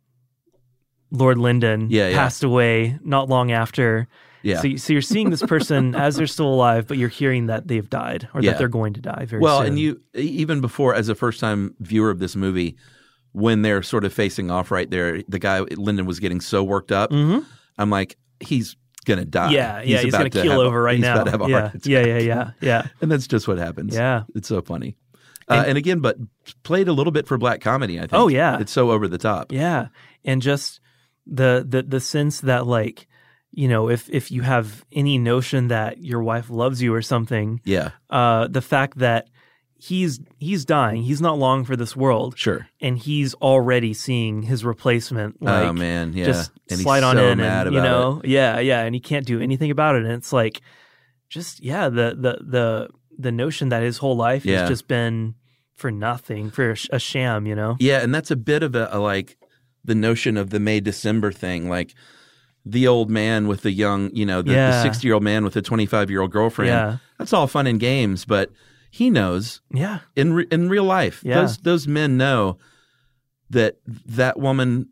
Lord Lyndon Yeah, yeah. passed away not long after. Yeah. So, so you're seeing this person as they're still alive, but you're hearing that they've died or Yeah. that they're going to die very well, soon. and you even before, as a first time viewer of this movie, when they're sort of facing off right there, the guy Lyndon was getting so worked up. Mhm. I'm like, he's gonna die. Yeah, yeah, he's, about going to keel have- over right he's now. About to have a yeah, heart attack. yeah, yeah, yeah, yeah. And that's just what happens. Yeah. It's so funny. Uh, and again, but played a little bit for black comedy, I think. Oh, yeah. It's so over the top. Yeah, and just the the the sense that, like, you know, if if you have any notion that your wife loves you or something, Yeah. uh, the fact that he's he's dying, he's not long for this world, Sure. and he's already seeing his replacement. Like, Oh, man, yeah. just And he's slide on so in, mad and you about know, yeah, yeah, and he can't do anything about it, and it's like, just yeah, the the the the notion that his whole life Yeah. has just been for nothing, for a, sh- a sham, you know. Yeah, and that's a bit of a, a like the notion of the May December thing, like the old man with the young, you know, the Yeah. sixty year old man with a twenty five year old girlfriend. Yeah. That's all fun and games, but he knows Yeah, in re- in real life, Yeah. those those men know that that woman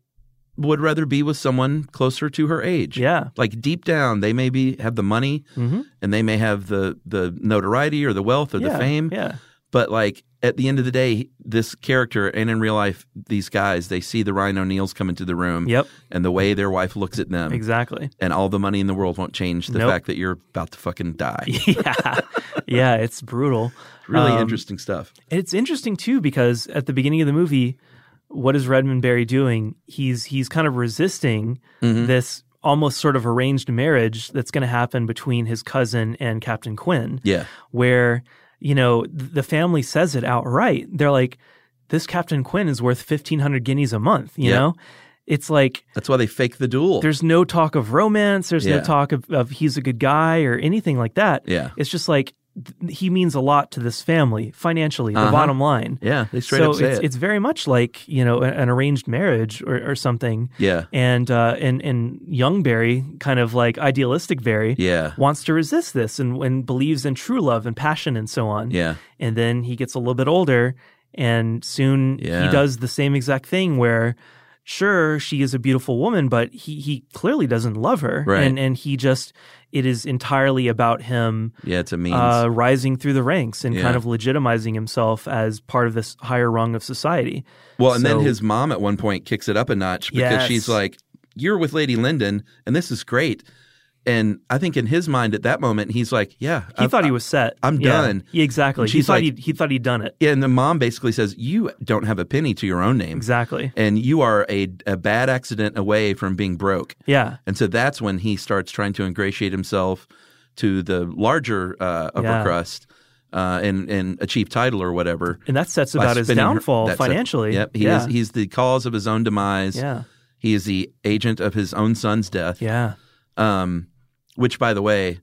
would rather be with someone closer to her age. yeah, Like deep down, they may be have the money mm-hmm. and they may have the the notoriety or the wealth or yeah, the fame. yeah. But like at the end of the day, this character and in real life, these guys, they see the Ryan O'Neals come into the room Yep. and the way their wife looks at them. Exactly. And all the money in the world won't change the Nope. fact that you're about to fucking die. yeah, yeah, it's brutal. Really Um, interesting stuff. It's interesting too because at the beginning of the movie, what is Redmond Barry doing? He's he's kind of resisting Mm-hmm. this almost sort of arranged marriage that's going to happen between his cousin and Captain Quinn. Yeah. Where, you know, th- the family says it outright. They're like, this Captain Quinn is worth fifteen hundred guineas a month, you Yep. know? It's like That's why they fake the duel. there's no talk of romance. There's Yeah. no talk of, of he's a good guy or anything like that. Yeah. It's just like th- he means a lot to this family financially, the Uh-huh. bottom line. Yeah, they straight so up say it's, it. it's very much like, you know, a- an arranged marriage or, or something. Yeah. And, uh, and, and young Barry, kind of like idealistic Barry, Yeah. wants to resist this and, and believes in true love and passion and so on. Yeah. And then he gets a little bit older and soon Yeah. he does the same exact thing where sure, she is a beautiful woman, but he, he clearly doesn't love her. Right. And, and he just, it is entirely about him Yeah, it's a means. uh, rising through the ranks and Yeah. kind of legitimizing himself as part of this higher rung of society. well, and then so- his mom at one point kicks it up a notch because Yes. she's like, you're with Lady Lyndon and this is great. And I think in his mind at that moment, he's like, yeah. He I've- thought he was set. I'm Yeah. done. Yeah, exactly. And He she's thought like- he he thought he'd done it. Yeah, and the mom basically says, you don't have a penny to your own name. Exactly. And you are a, a bad accident away from being broke. Yeah. And so that's when he starts trying to ingratiate himself to the larger uh, upper Yeah. crust uh, and, and achieve title or whatever. And that sets by about his spending her- downfall that's it. financially. Yep. He yeah. is, he's the cause of his own demise. yeah. He is the agent of his own son's death. Yeah. Um, which, by the way,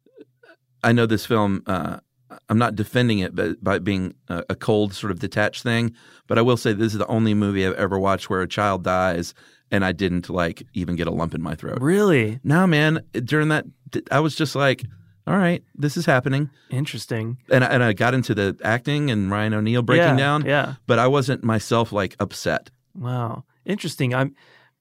I know this film, uh, I'm not defending it by, by being a, a cold, sort of detached thing, but I will say this is the only movie I've ever watched where a child dies and I didn't like even get a lump in my throat. Really No, man. During that, I was just like, all right, this is happening. interesting. And I, and I got into the acting and Ryan O'Neal breaking Yeah, down, yeah. but I wasn't myself like upset. Wow. Interesting. I'm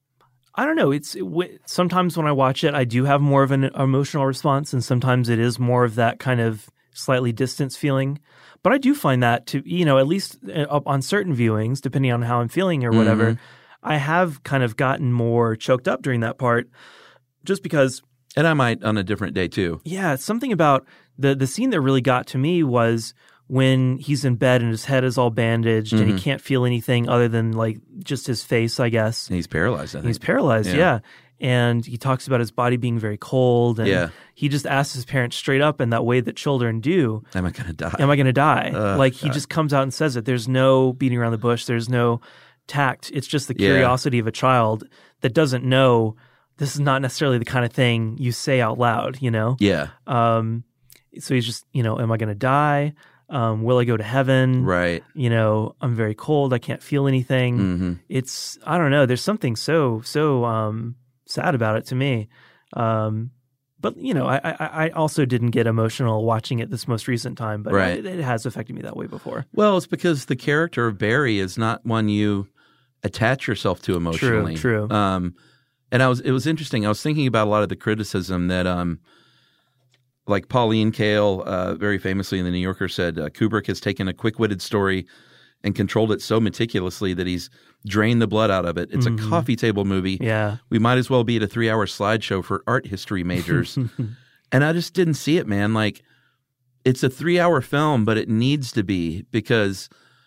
I don't know. It's it, w- sometimes when I watch it, I do have more of an emotional response, and sometimes it is more of that kind of slightly distance feeling. But I do find that to, you know, at least uh, on certain viewings, depending on how I'm feeling or whatever, Mm-hmm. I have kind of gotten more choked up during that part just because, And I might on a different day too. yeah, something about the, the scene that really got to me was when he's in bed and his head is all bandaged and Mm-hmm. he can't feel anything other than like just his face, I guess. And he's paralyzed, I think. He's paralyzed, Yeah. yeah. And he talks about his body being very cold. And Yeah. he just asks his parents straight up in that way that children do, Am I going to die? am I going to die? Ugh, like he God. just comes out and says it. There's no beating around the bush. There's no tact. It's just the Yeah. curiosity of a child that doesn't know this is not necessarily the kind of thing you say out loud, you know? Yeah. Um, so he's just, you know, am I going to die? Um, will I go to heaven? Right. You know, I'm very cold. I can't feel anything. Mm-hmm. It's, I don't know. There's something so, so um, sad about it to me. Um, but, you know, I, I, I also didn't get emotional watching it this most recent time, but Right. it, it has affected me that way before. Well, it's because the character of Barry is not one you attach yourself to emotionally. True, true. Um, and I was it was interesting. I was thinking about a lot of the criticism that, um, like Pauline Kael, uh, very famously in the New Yorker, said uh, Kubrick has taken a quick-witted story and controlled it so meticulously that he's drained the blood out of it. It's mm-hmm. a coffee table movie. Yeah, we might as well be at a three-hour slideshow for art history majors. And I just didn't see it, man. Like, it's a three-hour film, but it needs to be, because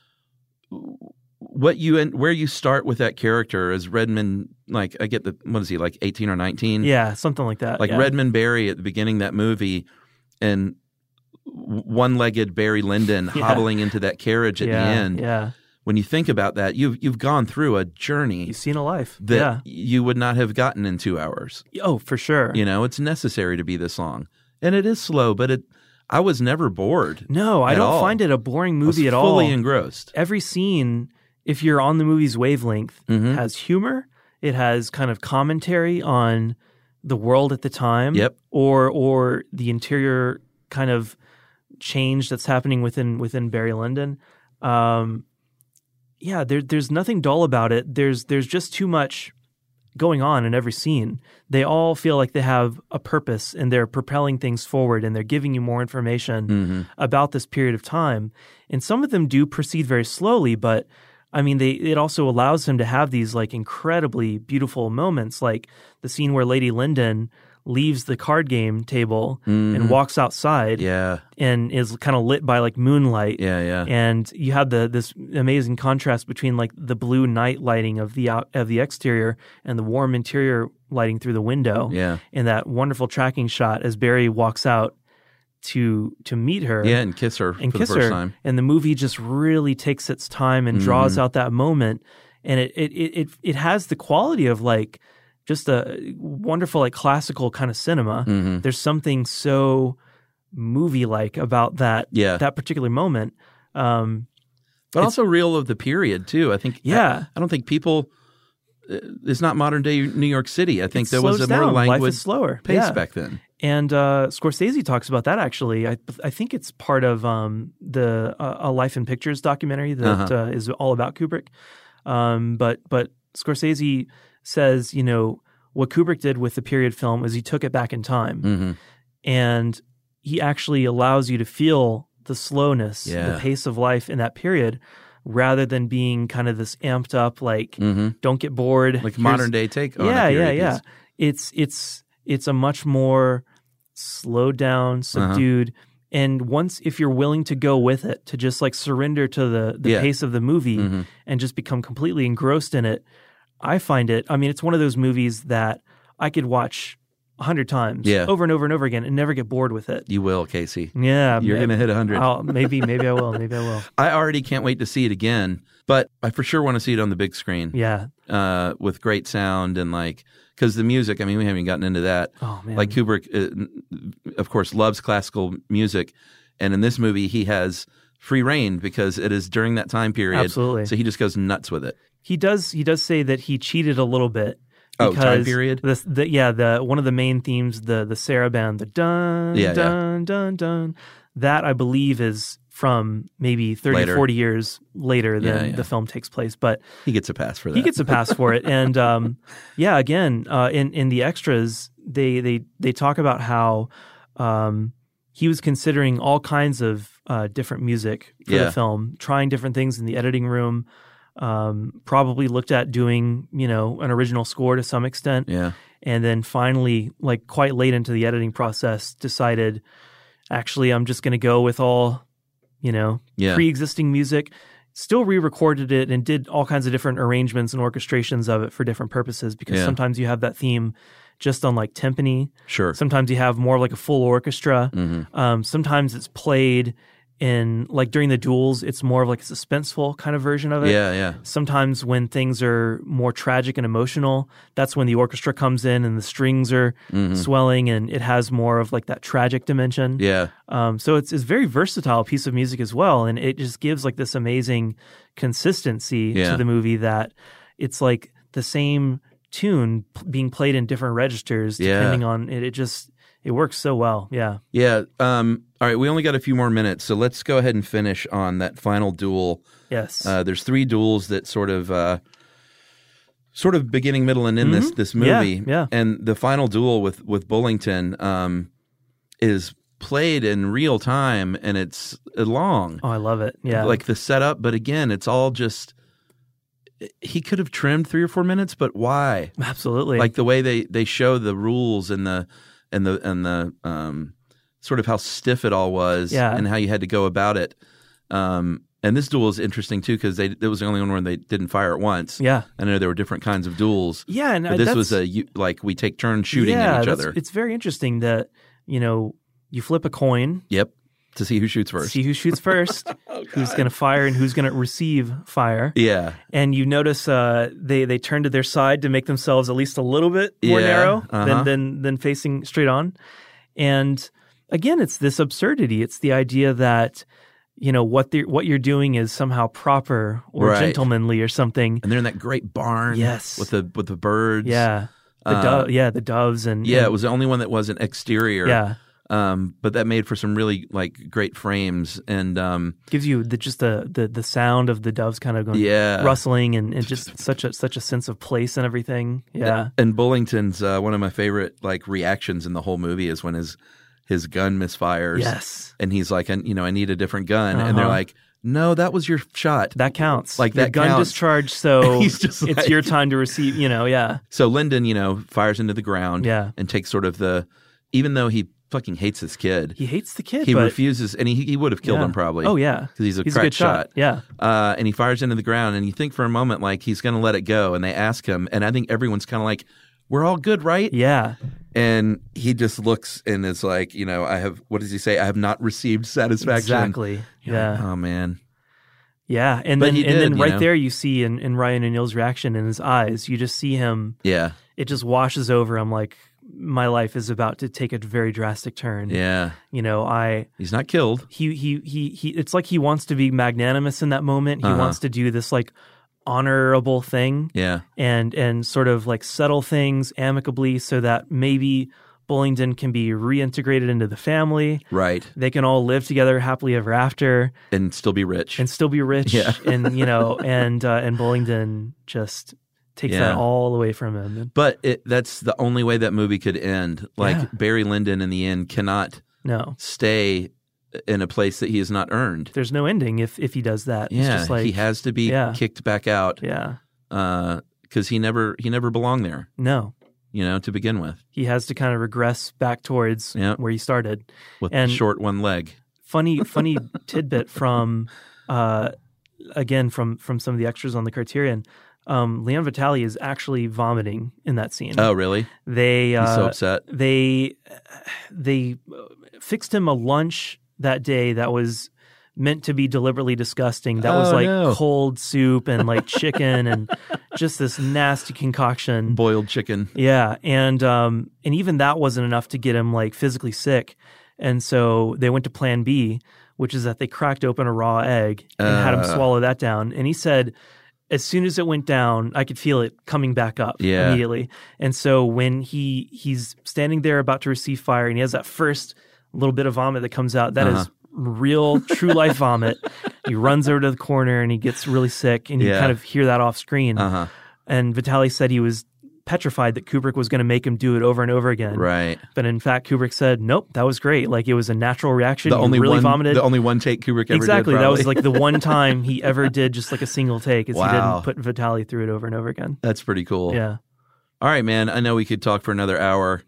what you end, where you start with that character is Redmond. Like, I get the what is he, like eighteen or nineteen? Yeah, something like that. Like yeah. Redmond Barry at the beginning of that movie, and one-legged Barry Lyndon yeah. hobbling into that carriage at yeah, the end. Yeah. When you think about that, you've you've gone through a journey. You've seen a life that yeah. you would not have gotten in two hours. Oh, for sure. You know, it's necessary to be this long, and it is slow, but it. I was never bored. No, I don't all. find it a boring movie I was at all. Fully engrossed. Every scene, if you're on the movie's wavelength, mm-hmm. has humor. It has kind of commentary on the world at the time, yep. or or the interior kind of change that's happening within within Barry Lyndon. Um, yeah, there, there's nothing dull about it. There's there's just too much going on in every scene. They all feel like they have a purpose, and they're propelling things forward, and they're giving you more information mm-hmm. about this period of time. And some of them do proceed very slowly, but I mean, they it also allows him to have these like incredibly beautiful moments, like the scene where Lady Lyndon leaves the card game table mm-hmm. and walks outside, yeah, and is kind of lit by like moonlight, yeah, yeah. And you have the this amazing contrast between like the blue night lighting of the out of the exterior and the warm interior lighting through the window, yeah, and that wonderful tracking shot as Barry walks out to to meet her, yeah, and kiss her and for kiss the first her. time. And the movie just really takes its time and draws mm-hmm. out that moment, and it it it it has the quality of like just a wonderful like classical kind of cinema. Mm-hmm. There's something so movie-like about that yeah. that particular moment, um, but also real of the period too. I think. Yeah, I, I don't think people. It's not modern day New York City. I think it there was a down. more languid Life is slower. pace yeah. back then. And uh, Scorsese talks about that actually. I I think it's part of um, the uh, A Life in Pictures documentary that uh-huh. uh, is all about Kubrick. Um, but but Scorsese says, you know, what Kubrick did with the period film is he took it back in time, mm-hmm. and he actually allows you to feel the slowness, yeah. the pace of life in that period, rather than being kind of this amped up, like mm-hmm. don't get bored, like Here's, modern day take. On yeah, a yeah, period yeah. piece. It's it's it's a much more slowed down, subdued, uh-huh. and once if you're willing to go with it, to just like surrender to the the yeah. pace of the movie mm-hmm. and just become completely engrossed in it. I find it. I mean, it's one of those movies that I could watch a hundred times, yeah. over and over and over again, and never get bored with it. You will, Casey. Yeah, you're going to hit a hundred. Maybe, maybe I will. Maybe I will. I already can't wait to see it again, but I for sure want to see it on the big screen. Yeah, uh, with great sound and like because the music. I mean, we haven't gotten into that. Oh man, like Kubrick, uh, of course, loves classical music, and in this movie, he has free reign because it is during that time period. Absolutely. So he just goes nuts with it. He does. He does say that he cheated a little bit. Oh, time period. The, the, yeah, the one of the main themes, the the saraband, the dun yeah, dun yeah. dun dun. That I believe is from maybe thirty, later. forty years later than yeah, yeah. the film takes place. But he gets a pass for that. He gets a pass for it. And um, yeah, again, uh, in in the extras, they they they talk about how um, he was considering all kinds of uh, different music for yeah. the film, trying different things in the editing room. Um, probably looked at doing, you know, an original score to some extent. Yeah. And then finally, like quite late into the editing process, decided, actually, I'm just going to go with all, you know, yeah. pre-existing music. Still re-recorded it and did all kinds of different arrangements and orchestrations of it for different purposes because yeah. sometimes you have that theme just on like timpani. Sure. Sometimes you have more like a full orchestra. Mm-hmm. Um, sometimes it's played in like during the duels, it's more of like a suspenseful kind of version of it. Yeah, yeah. Sometimes when things are more tragic and emotional, that's when the orchestra comes in and the strings are mm-hmm. swelling and it has more of like that tragic dimension. Yeah. Um, so it's it's a very versatile piece of music as well, and it just gives like this amazing consistency yeah. to the movie that it's like the same tune p- being played in different registers yeah. depending on it. It just it works so well. Yeah. Yeah. Um, all right. We only got a few more minutes, so let's go ahead and finish on that final duel. Yes. Uh, there's three duels that sort of uh, sort of beginning, middle, and end Mhm. this this movie. Yeah, yeah. And the final duel with with Bullington um, is played in real time, and it's long. Oh, I love it. Yeah. Like the setup, but again, it's all just. He could have trimmed three or four minutes, but why? Absolutely. Like the way they, they show the rules and the and the and the um, sort of how stiff it all was, Yeah. and how you had to go about it. Um, and this duel is interesting too because they it was the only one where they didn't fire at once. Yeah. I know there were different kinds of duels. Yeah, and but uh, this that's- was a you- like we take turns shooting yeah, at each that's- other. It's very interesting that, you know, you flip a coin. Yep, to see who shoots first. See who shoots first, who's going to fire and who's going to receive fire. Yeah. And you notice uh, they they turn to their side to make themselves at least a little bit more Yeah, narrow uh-huh. than, than than facing straight on. And again, it's this absurdity. It's the idea that, you know, what the what you're doing is somehow proper or Right. gentlemanly or something. And they're in that great barn. Yes. with the with the birds. Yeah. The Uh, dove, yeah, the doves and Yeah, and- it was the only one that wasn't exterior. Yeah. Um, but that made for some really like great frames and um, gives you the, just the, the the sound of the doves kind of going Yeah. rustling and, and just such a such a sense of place and everything. Yeah. And Bullington's uh, one of my favorite like reactions in the whole movie is when his his gun misfires. Yes. And he's like, I, you know, I need a different gun, and they're Uh-huh. like, no, that was your shot. That counts. Like Your that gun counts. discharged, so He's just it's like- your time to receive. You know, yeah, So Lyndon, you know, fires into the ground. Yeah. And takes sort of the, even though he fucking hates this kid, he hates the kid. he but, refuses, and he he would have killed yeah. him probably. Oh yeah, because he's a he's crack a good shot. Yeah, Uh, and he fires into the ground, and you think for a moment like he's going to let it go, and they ask him, and I think everyone's kind of like, "We're all good, right?" yeah. And he just looks and is like, you know, I have, what does he say? I have not received satisfaction. Exactly. You're Yeah, like, oh man. yeah. And But then he and did, then you right know? there you see in, in Ryan O'Neill's reaction in his eyes, you just see him. Yeah. It just washes over him like my life is about to take a very drastic turn. Yeah. You know, I He's not killed. he he he he. It's like he wants to be magnanimous in that moment. He Uh-huh. wants to do this like honorable thing. Yeah. and and sort of like settle things amicably so that maybe Bullingdon can be reintegrated into the family. Right. They can all live together happily ever after And still be rich. and still be rich. Yeah. And you know, and uh, and Bullingdon just takes Yeah. that all away from him. And But it, that's the only way that movie could end. Like Yeah. Barry Lyndon in the end cannot no, stay in a place that he has not earned. there's no ending if if he does that. It's Yeah. just like he has to be yeah. kicked back out yeah, because he never he never belonged there, no. you know, to begin with, He has to kind of regress back towards Yeah. where he started. with And- the short one leg. funny funny tidbit from uh again from from some of the extras on the Criterion. um Leon Vitali is actually vomiting in that scene. Oh, really? They He's uh so upset. they they fixed him a lunch that day that was meant to be deliberately disgusting. That was Oh, like no. cold soup and like chicken and just this nasty concoction. Boiled chicken. Yeah, and um, and even that wasn't enough to get him like physically sick, and so they went to Plan B, which is that they cracked open a raw egg and had him Uh. swallow that down. And he said, as soon as it went down, I could feel it coming back up Yeah. immediately. And so when he he's standing there about to receive fire, and he has that first little bit of vomit that comes out, that is Uh-huh. real true life vomit. He runs over to the corner and he gets really sick, and you Yeah. kind of hear that off screen. Uh-huh. And Vitali said he was petrified that Kubrick was going to make him do it over and over again. Right. But in fact, Kubrick said, nope, that was great. Like it was a natural reaction. The He only really one, vomited. the only one take Kubrick ever exactly. did. That was probably. like the one time he ever did just like a single take is he Wow. didn't put Vitali through it over and over again. That's pretty cool. Yeah. All right, man. I know we could talk for another hour.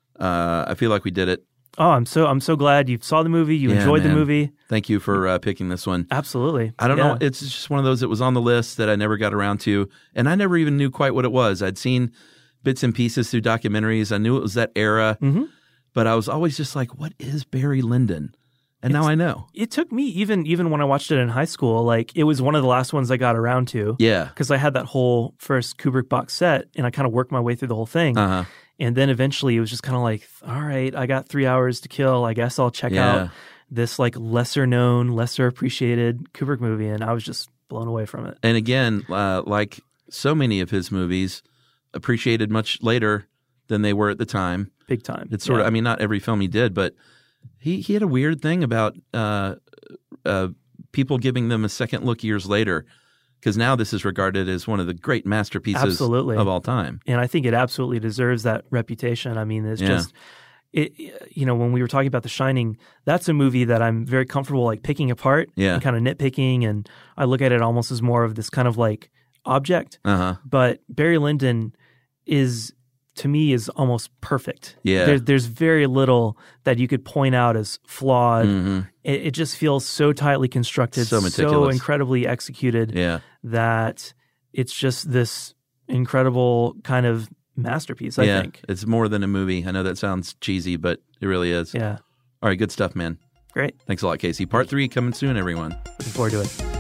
Uh, I feel like we did it. Oh, I'm so I'm so glad you saw the movie. You Yeah, enjoyed man. the movie. Thank you for uh, picking this one. Absolutely. I don't Yeah. know. It's just one of those that was on the list that I never got around to. And I never even knew quite what it was. I'd seen bits and pieces through documentaries. I knew it was that era. Mhm. But I was always just like, what is Barry Lyndon? And now It's- I know. It took me even even when I watched it in high school, like it was one of the last ones I got around to. Yeah. Because I had that whole first Kubrick box set and I kind of worked my way through the whole thing. Uh-huh. And then eventually it was just kind of like, all right, I got three hours to kill. I guess I'll check Yeah. out this like lesser known, lesser appreciated Kubrick movie. And I was just blown away from it. And again, uh, like so many of his movies, appreciated much later than they were at the time. Big time. It's sort Yeah. of, I mean, not every film he did, but he, he had a weird thing about uh, uh, people giving them a second look years later. Because now this is regarded as one of the great masterpieces Absolutely. of all time. And I think it absolutely deserves that reputation. I mean, it's Yeah. just, it. you know, when we were talking about The Shining, that's a movie that I'm very comfortable like picking apart Yeah. and kind of nitpicking. And I look at it almost as more of this kind of like object. Uh-huh. But Barry Lyndon is, to me, is almost perfect. Yeah. There, there's very little that you could point out as flawed. Mhm. It, it just feels so tightly constructed, So meticulous. incredibly executed Yeah. that it's just this incredible kind of masterpiece, I yeah. think. It's more than a movie. I know that sounds cheesy, but it really is. Yeah. All right, good stuff, man. Great. Thanks a lot, Casey. Part three coming soon, everyone. Looking forward to it.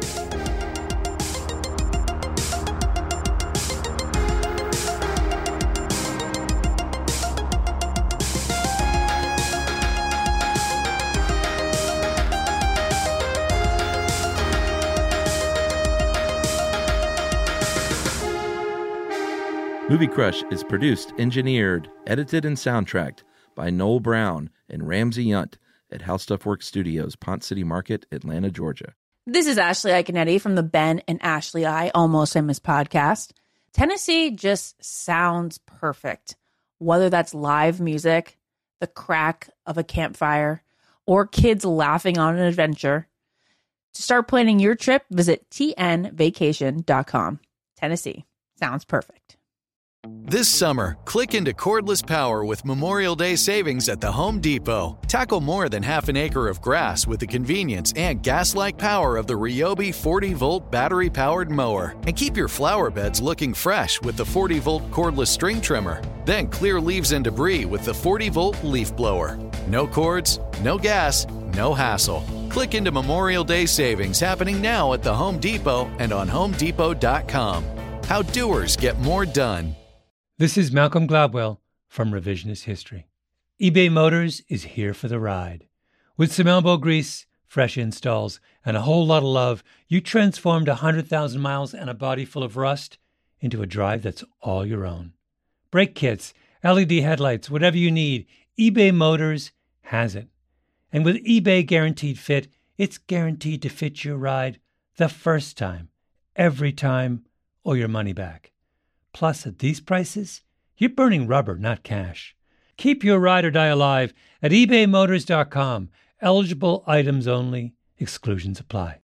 Movie Crush is produced, engineered, edited, and soundtracked by Noel Brown and Ramsey Yunt at How Stuff Works Studios, Pont City Market, Atlanta, Georgia. This is Ashley Iconetti from the Ben and Ashley I Almost Famous podcast. Tennessee just sounds perfect. Whether that's live music, the crack of a campfire, or kids laughing on an adventure. To start planning your trip, visit T N vacation dot com. Tennessee sounds perfect. This summer, click into cordless power with Memorial Day savings at the Home Depot. Tackle more than half an acre of grass with the convenience and gas-like power of the Ryobi forty volt battery-powered mower. And keep your flower beds looking fresh with the forty volt cordless string trimmer. Then clear leaves and debris with the forty volt leaf blower. No cords, no gas, no hassle. Click into Memorial Day savings happening now at the Home Depot and on home depot dot com. How doers get more done. This is Malcolm Gladwell from Revisionist History. eBay Motors is here for the ride. With some elbow grease, fresh installs, and a whole lot of love, you transformed one hundred thousand miles and a body full of rust into a drive that's all your own. Brake kits, L E D headlights, whatever you need, eBay Motors has it. And with eBay Guaranteed Fit, it's guaranteed to fit your ride the first time, every time, or your money back. Plus, at these prices, you're burning rubber, not cash. Keep your ride or die alive at ebay motors dot com. Eligible items only. Exclusions apply.